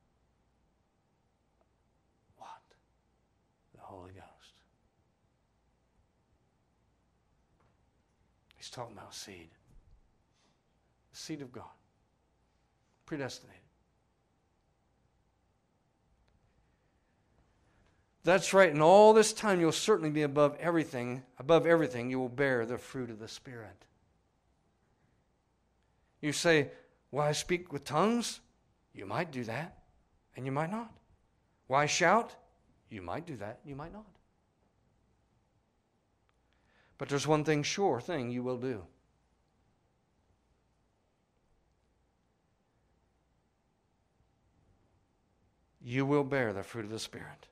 What? The Holy Ghost. He's talking about seed. The seed of God. Predestinated. That's right. And all this time you'll certainly be above everything. Above everything, you will bear the fruit of the Spirit. You say, well, I speak with tongues? You might do that, and you might not. Why shout? You might do that, you might not. But there's one thing, sure thing you will do. You will bear the fruit of the Spirit.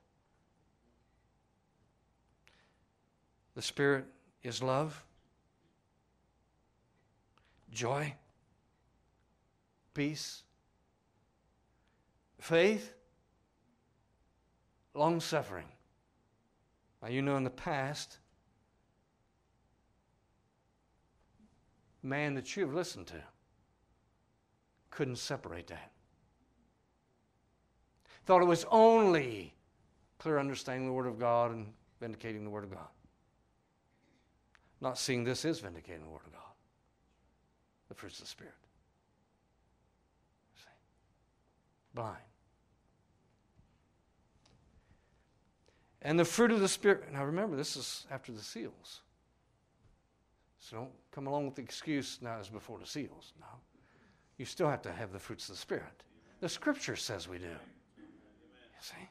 The Spirit is love, joy, peace, faith, long-suffering. Now, you know in the past, man that you've listened to couldn't separate that. Thought it was only clear understanding the Word of God and vindicating the Word of God. Not seeing this is vindicating the Word of God. The fruits of the Spirit. See? Blind. And the fruit of the Spirit, now remember, this is after the seals. So don't come along with the excuse, now it's before the seals. No. You still have to have the fruits of the Spirit. The Scripture says we do. You see?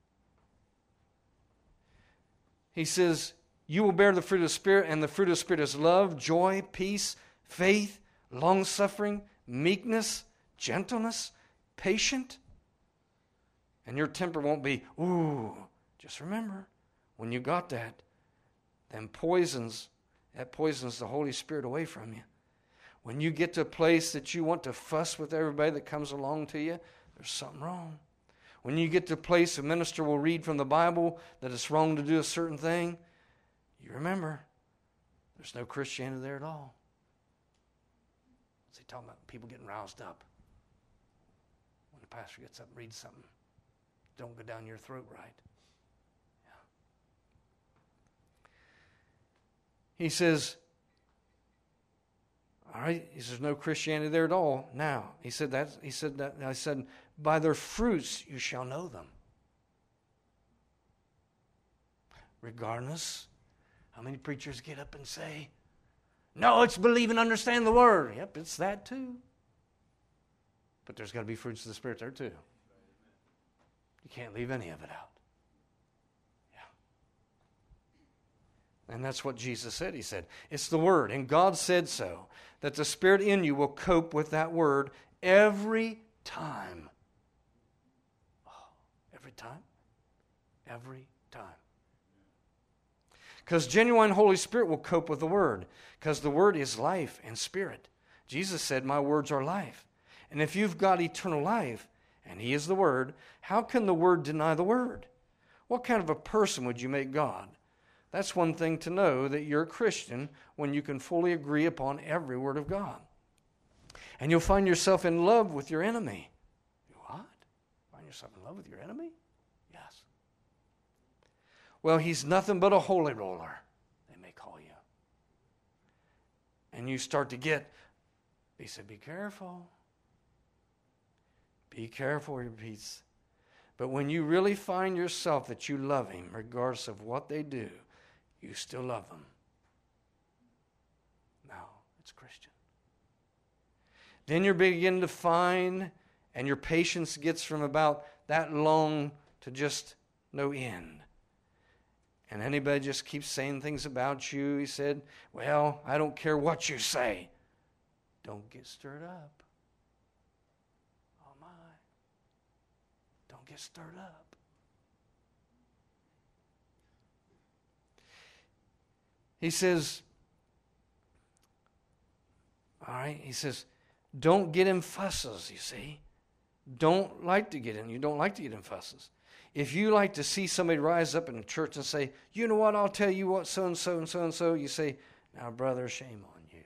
He says, you will bear the fruit of the Spirit, and the fruit of the Spirit is love, joy, peace, faith, long-suffering, meekness, gentleness, patient. And your temper won't be, ooh, Just remember, when you got that poisons the Holy Spirit away from you. When you get to a place that you want to fuss with everybody that comes along to you, there's something wrong. When you get to a place a minister will read from the Bible that it's wrong to do a certain thing, you remember, there's no Christianity there at all. What's he talking about? People getting roused up. When the pastor gets up and reads something, don't go down your throat, right? Yeah. He says, all right, he says, no Christianity there at all. Now, I said, by their fruits you shall know them. Regardless, how many preachers get up and say, no, it's believe and understand the Word. Yep, it's that too. But there's got to be fruits of the Spirit there too. You can't leave any of it out. Yeah. And that's what Jesus said. He said, it's the Word. And God said so, that the Spirit in you will cope with that Word every time. Oh, every time? Every time. Because genuine Holy Spirit will cope with the Word. Because the Word is life and spirit. Jesus said, my words are life. And if you've got eternal life, and He is the Word, how can the Word deny the Word? What kind of a person would you make God? That's one thing to know, that you're a Christian when you can fully agree upon every word of God. And you'll find yourself in love with your enemy. What? Find yourself in love with your enemy? Yes. Well, he's nothing but a holy roller, they may call you. And you start to get, he said, be careful. Be careful, he repeats. But when you really find yourself that you love him, regardless of what they do, you still love them. Now, it's Christian. Then you're beginning to find, and your patience gets from about that long to just no end. And anybody just keeps saying things about you. He said, well, I don't care what you say. Don't get stirred up. Oh my. Don't get stirred up. He says, all right, he says, don't get in fusses, you see. You don't like to get in fusses. If you like to see somebody rise up in the church and say, you know what, I'll tell you what, so and so and so and so, you say, now brother, shame on you.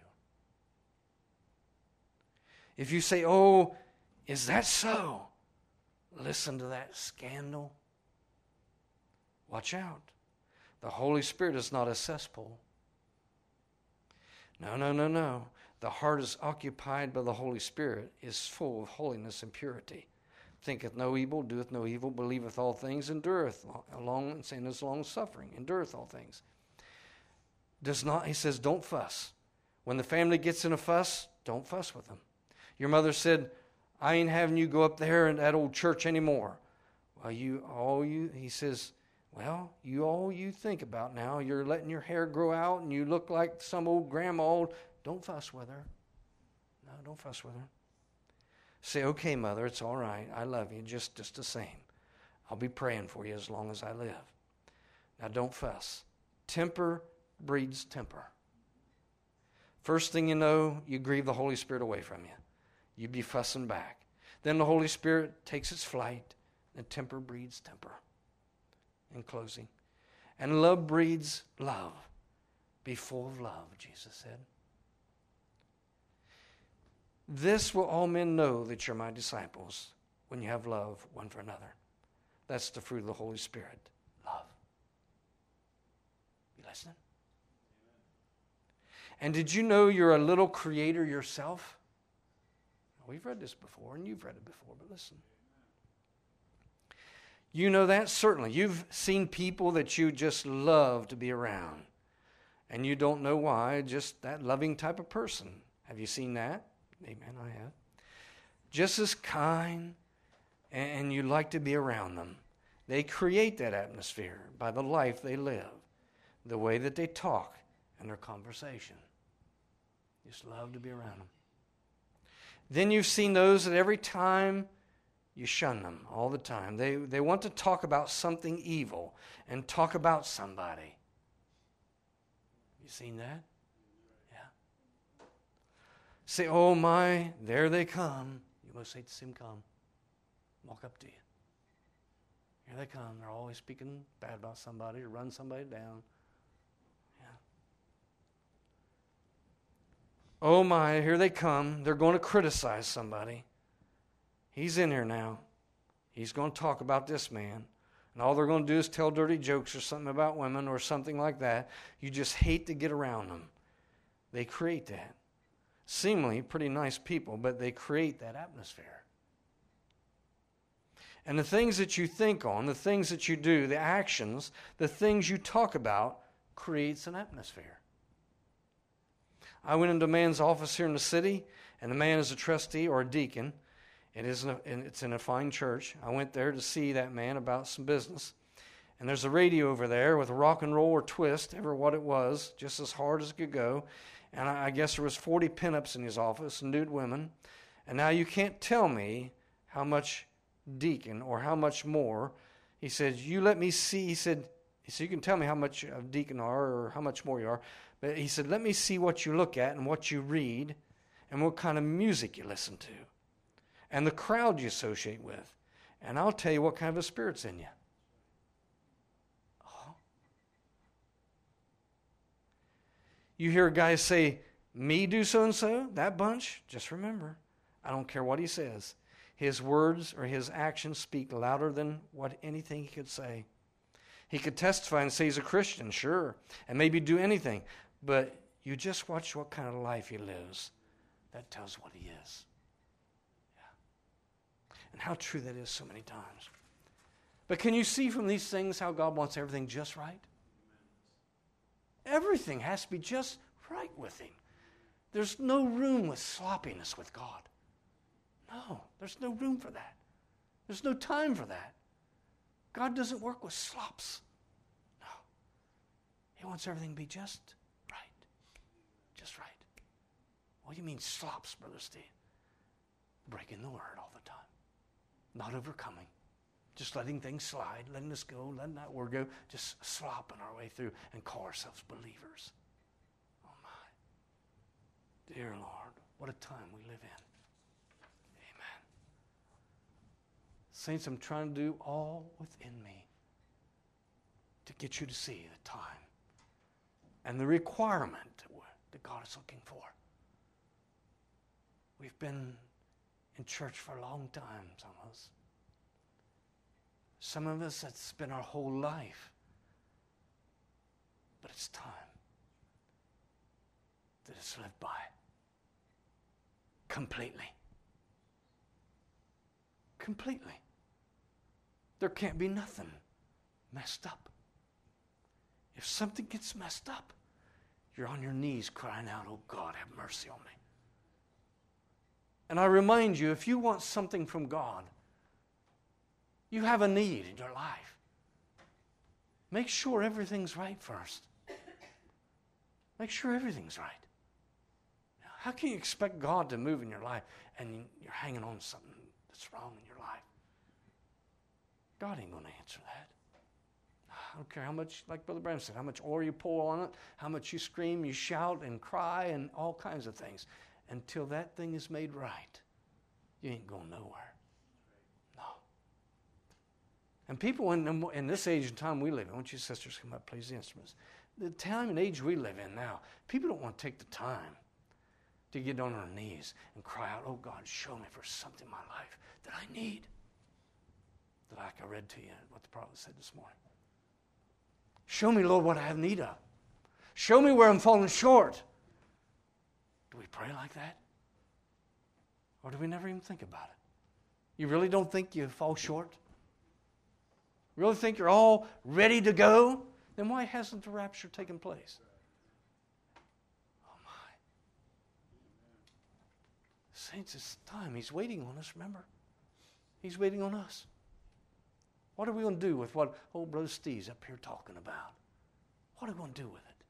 If you say, oh, is that so? Listen to that scandal. Watch out. The Holy Spirit is not a cesspool. No. The heart is occupied by the Holy Spirit, is full of holiness and purity. Thinketh no evil, doeth no evil, believeth all things, endureth long, and is long suffering, endureth all things. He says, don't fuss. When the family gets in a fuss, don't fuss with them. Your mother said, I ain't having you go up there in that old church anymore. Well, he says, well, all you think about now, you're letting your hair grow out and you look like some old grandma. Don't fuss with her. No, don't fuss with her. Say, okay, mother, it's all right. I love you just the same. I'll be praying for you as long as I live. Now, don't fuss. Temper breeds temper. First thing you know, you grieve the Holy Spirit away from you. You'd be fussing back. Then the Holy Spirit takes its flight, and temper breeds temper. In closing. And love breeds love. Be full of love, Jesus said. This will all men know that you're my disciples, when you have love one for another. That's the fruit of the Holy Spirit. Love. You listening? And did you know you're a little creator yourself? We've read this before, and you've read it before, but listen. You know that? Certainly. You've seen people that you just love to be around. And you don't know why, just that loving type of person. Have you seen that? Amen, I have. Just as kind, and you like to be around them. They create that atmosphere by the life they live, the way that they talk, and their conversation. Just love to be around them. Then you've seen those that every time you shun them all the time. They want to talk about something evil and talk about somebody. You seen that? Yeah. Say, oh my, there they come. You must hate to see them come. Walk up to you. Here they come. They're always speaking bad about somebody or run somebody down. Yeah. Oh my, here they come. They're going to criticize somebody. He's in here now. He's going to talk about this man. And all they're going to do is tell dirty jokes or something about women or something like that. You just hate to get around them. They create that. Seemingly pretty nice people, but they create that atmosphere. And the things that you think on, the things that you do, the actions, the things you talk about creates an atmosphere. I went into a man's office here in the city, and the man is a trustee or a deacon. It's in a fine church. I went there to see that man about some business. And there's a radio over there with a rock and roll or twist, ever what it was, just as hard as it could go. And I guess there was 40 pinups in his office, nude women. And now you can't tell me how much deacon or how much more. He said, you let me see. He said, you can tell me how much of deacon are or how much more you are. But he said, let me see what you look at and what you read and what kind of music you listen to. And the crowd you associate with. And I'll tell you what kind of a spirit's in you. Oh. You hear guys say, me do so-and-so, that bunch, just remember, I don't care what he says. His words or his actions speak louder than what anything he could say. He could testify and say he's a Christian, sure, and maybe do anything. But you just watch what kind of life he lives. That tells what he is. And how true that is so many times. But can you see from these things how God wants everything just right? Everything has to be just right with Him. There's no room with sloppiness with God. No, there's no room for that. There's no time for that. God doesn't work with slops. No. He wants everything to be just right. Just right. What do you mean slops, Brother Steve? Breaking the word all the time. Not overcoming. Just letting things slide, letting this go, letting that word go, just slopping our way through and call ourselves believers. Oh my. Dear Lord, what a time we live in. Amen. Saints, I'm trying to do all within me to get you to see the time and the requirement that God is looking for. We've been in church for a long time, some of us. Some of us, it's been our whole life. But it's time that it's lived by. Completely. Completely. There can't be nothing messed up. If something gets messed up, you're on your knees crying out, oh God, have mercy on me. And I remind you, if you want something from God, you have a need in your life. Make sure everything's right first. Make sure everything's right. How can you expect God to move in your life and you're hanging on to something that's wrong in your life? God ain't going to answer that. I don't care how much, like Brother Branham said, how much oil you pour on it, how much you scream, you shout and cry and all kinds of things. Until that thing is made right, you ain't going nowhere. No. And people in this age and time we live in, I want you sisters to come up, please, the instruments. The time and age we live in now, people don't want to take the time to get on their knees and cry out, oh God, show me for something in my life that I need. Like I read to you what the prophet said this morning. Show me, Lord, what I have need of. Show me where I'm falling short. Do we pray like that? Or do we never even think about it? You really don't think you fall short? You really think you're all ready to go? Then why hasn't the rapture taken place? Oh my. Saints, it's time. He's waiting on us, remember? He's waiting on us. What are we going to do with what old Brother Steve's up here talking about? What are we going to do with it?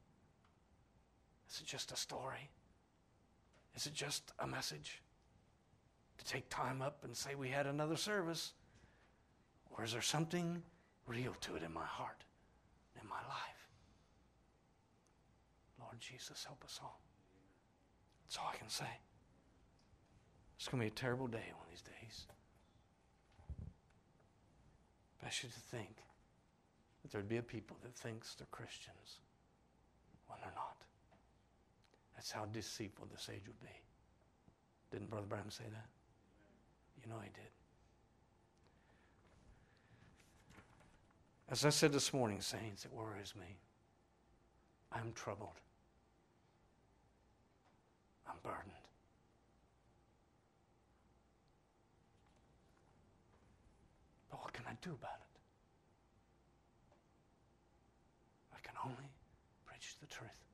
Is it just a story? Is it just a message? to take time up and say we had another service? Or is there something real to it in my heart, in my life? Lord Jesus, help us all. That's all I can say. It's going to be a terrible day one of these days. I should think that there'd be a people that thinks they're Christians when they're not. That's how deceitful this age would be. Didn't Brother Branham say that? You know he did. As I said this morning, saints, it worries me. I'm troubled. I'm burdened. But what can I do about it? I can only preach the truth.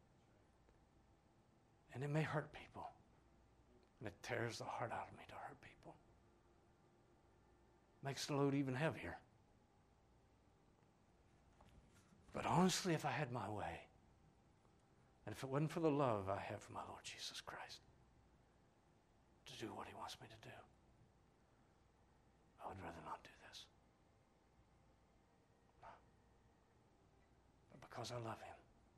And it may hurt people. And it tears the heart out of me to hurt people. Makes the load even heavier. But honestly, if I had my way, and if it wasn't for the love I have for my Lord Jesus Christ, to do what he wants me to do, I would rather not do this. No. But because I love him,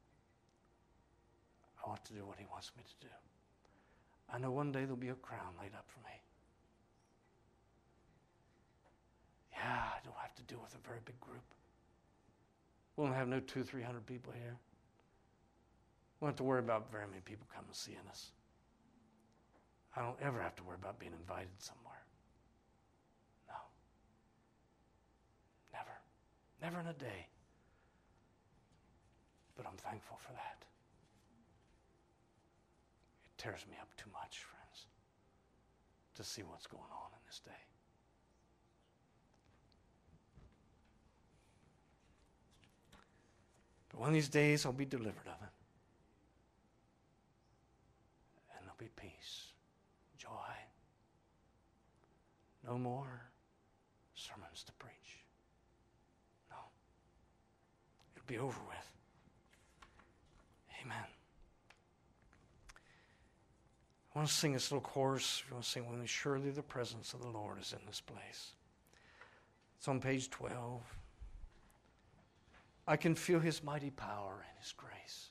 I want to do what he wants me to do. I know one day there'll be a crown laid up for me. Yeah, I don't have to deal with a very big group. We won't have no 200-300 people here. We don't have to worry about very many people coming and seeing us. I don't ever have to worry about being invited somewhere. No. Never. Never in a day. But I'm thankful for that. It tears me up too much, friends, to see what's going on in this day. But one of these days I'll be delivered of it. And there'll be peace, joy. No more sermons to preach. No. It'll be over with. Amen. I want to sing this little chorus. We want to sing with me, surely the presence of the Lord is in this place. It's on page 12. I can feel his mighty power and his grace.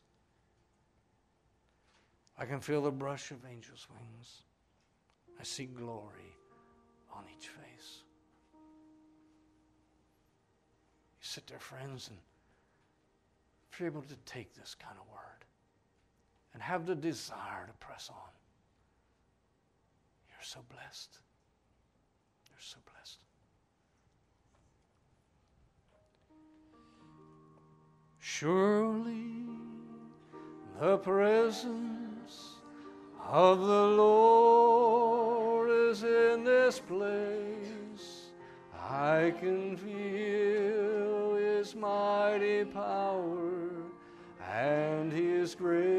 I can feel the brush of angels' wings. I see glory on each face. You sit there, friends, and if you're able to take this kind of word and have the desire to press on, you're so blessed. You're so blessed. Surely the presence of the Lord is in this place. I can feel his mighty power and his grace.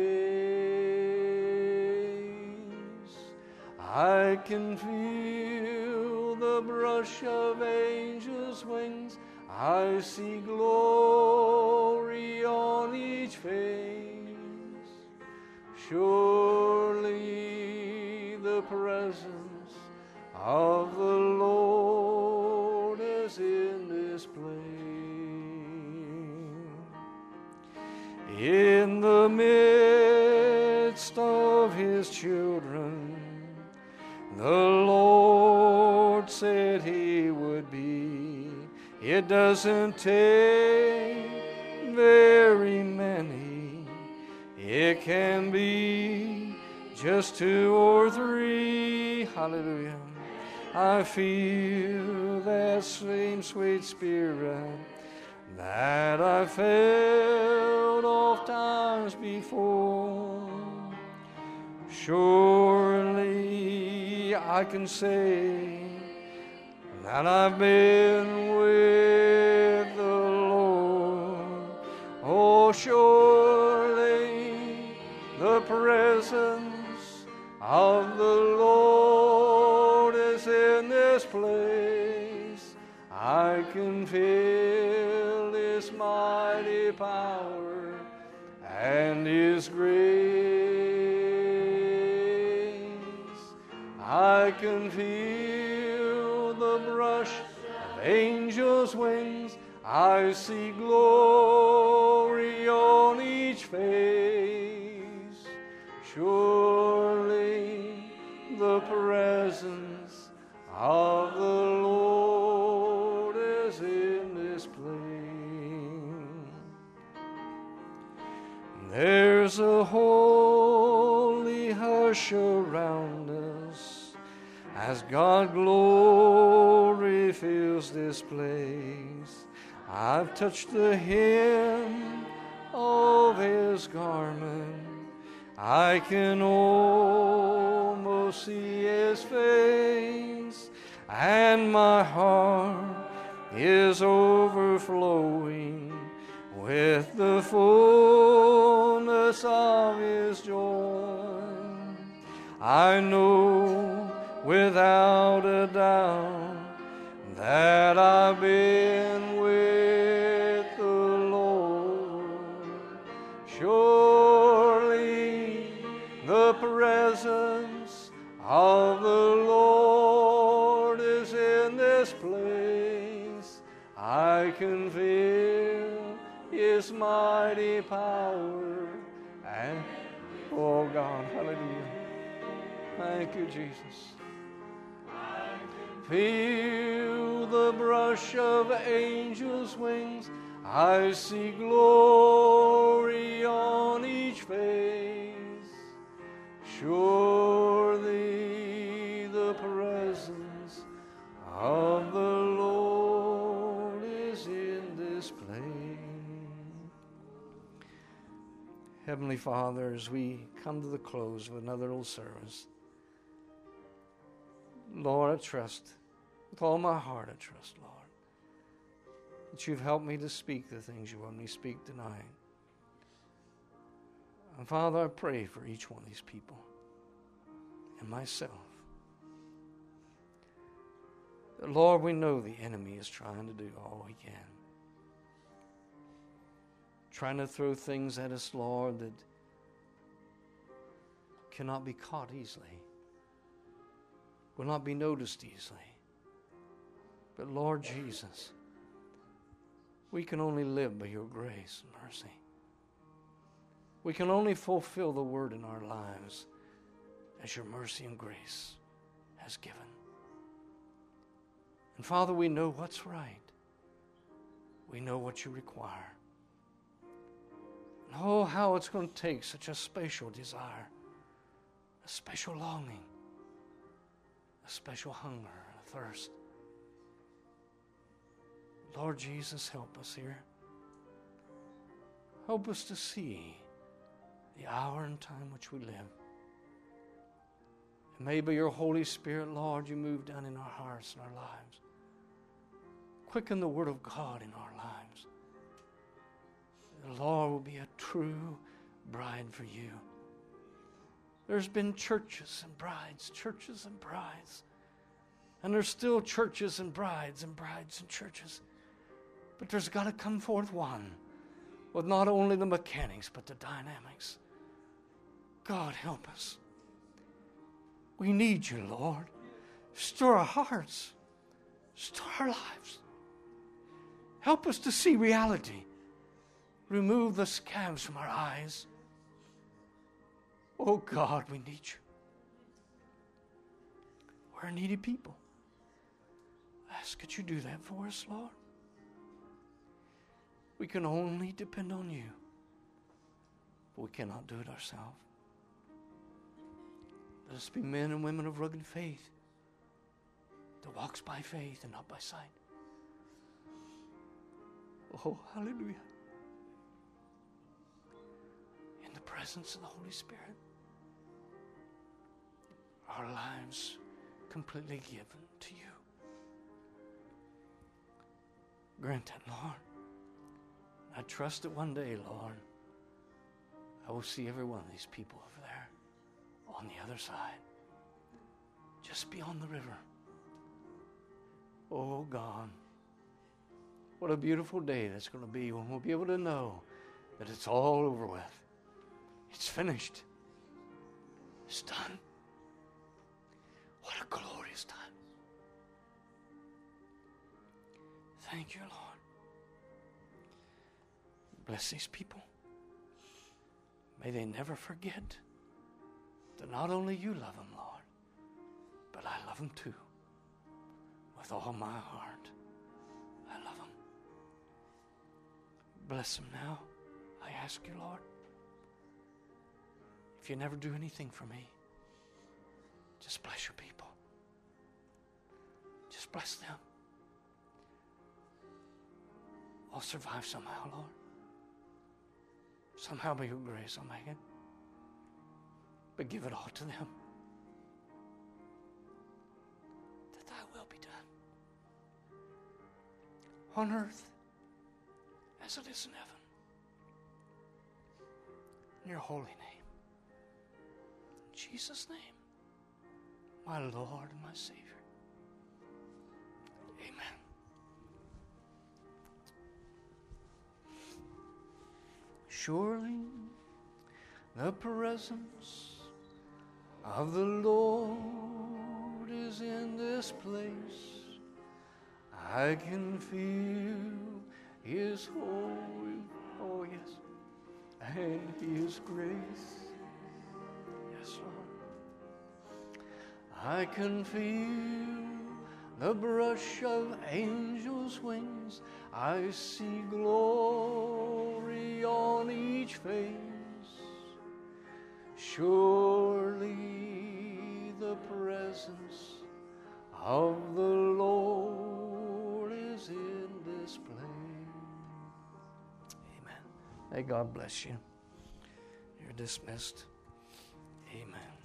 I can feel the brush of angels' wings. I see glory on each face. Surely the presence of the Lord is in this place. In the midst of his children, the Lord said he would be. It doesn't take very many. It can be just 2 or 3. Hallelujah. I feel that same sweet spirit that I felt oft times before. Surely I can say that I've been with the Lord. Oh, surely the presence of the Lord is in this place. I can feel his mighty power and his grace. I I can feel the brush of angels' wings. I see glory on each face. Surely the presence of the Lord is in this place. There's a holy hush around us as God's glory fills this place. I've touched the hem of His garment. I can almost see His face, and my heart is overflowing with the fullness of His joy. I know without a doubt that I've been with the Lord. Surely the presence of the Lord is in this place. I can feel His mighty power. And, oh God, hallelujah. Thank you, Jesus. Feel the brush of angels' wings. I see glory on each face. Surely the presence of the Lord is in this place. Heavenly Father, as we come to the close of another little service, Lord, I trust, with all my heart I trust, Lord, that You've helped me to speak the things You want me to speak tonight. And Father, I pray for each one of these people and myself. That, Lord, we know the enemy is trying to do all he can. Trying to throw things at us, Lord, that cannot be caught easily. Will not be noticed easily. But Lord Jesus, we can only live by Your grace and mercy. We can only fulfill the word in our lives as Your mercy and grace has given. And Father, we know what's right. We know what You require. And oh, how it's going to take such a special desire, a special longing, a special hunger and a thirst. Lord Jesus, help us here. Help us to see the hour and time which we live. And maybe Your Holy Spirit, Lord, You move down in our hearts and our lives. Quicken the Word of God in our lives. The Lord will be a true bride for You. There's been churches and brides, and there's still churches and brides and churches. But there's got to come forth one with not only the mechanics, but the dynamics. God, help us. We need You, Lord. Stir our hearts. Stir our lives. Help us to see reality. Remove the scabs from our eyes. Oh God, we need You. We're a needy people. I ask that You do that for us, Lord. We can only depend on You, but we cannot do it ourselves. Let us be men and women of rugged faith that walks by faith and not by sight. Oh, hallelujah. In the presence of the Holy Spirit, our lives completely given to You. Grant that, Lord. I trust that one day, Lord, I will see every one of these people over there on the other side, just beyond the river. Oh, God, what a beautiful day that's going to be when we'll be able to know that it's all over with. It's finished. It's done. What a glorious time. Thank you, Lord. Bless these people. May they never forget that not only you love them, Lord, but I love them too. With all my heart, I love them. Bless them now. I ask you, Lord, if you never do anything for me, just bless your people. Just bless them. I'll survive somehow, Lord. Somehow by your grace I'll make it. But give it all to them. That thy will be done. On earth as it is in heaven. In your holy name. In Jesus' name. My Lord and my Savior. Amen. Surely the presence of the Lord is in this place. I can feel His holy, oh yes, and His grace. Yes, Lord. I can feel the brush of angels' wings. I see glory on each face. Surely the presence of the Lord is in this place. Amen. May God bless you. You're dismissed. Amen.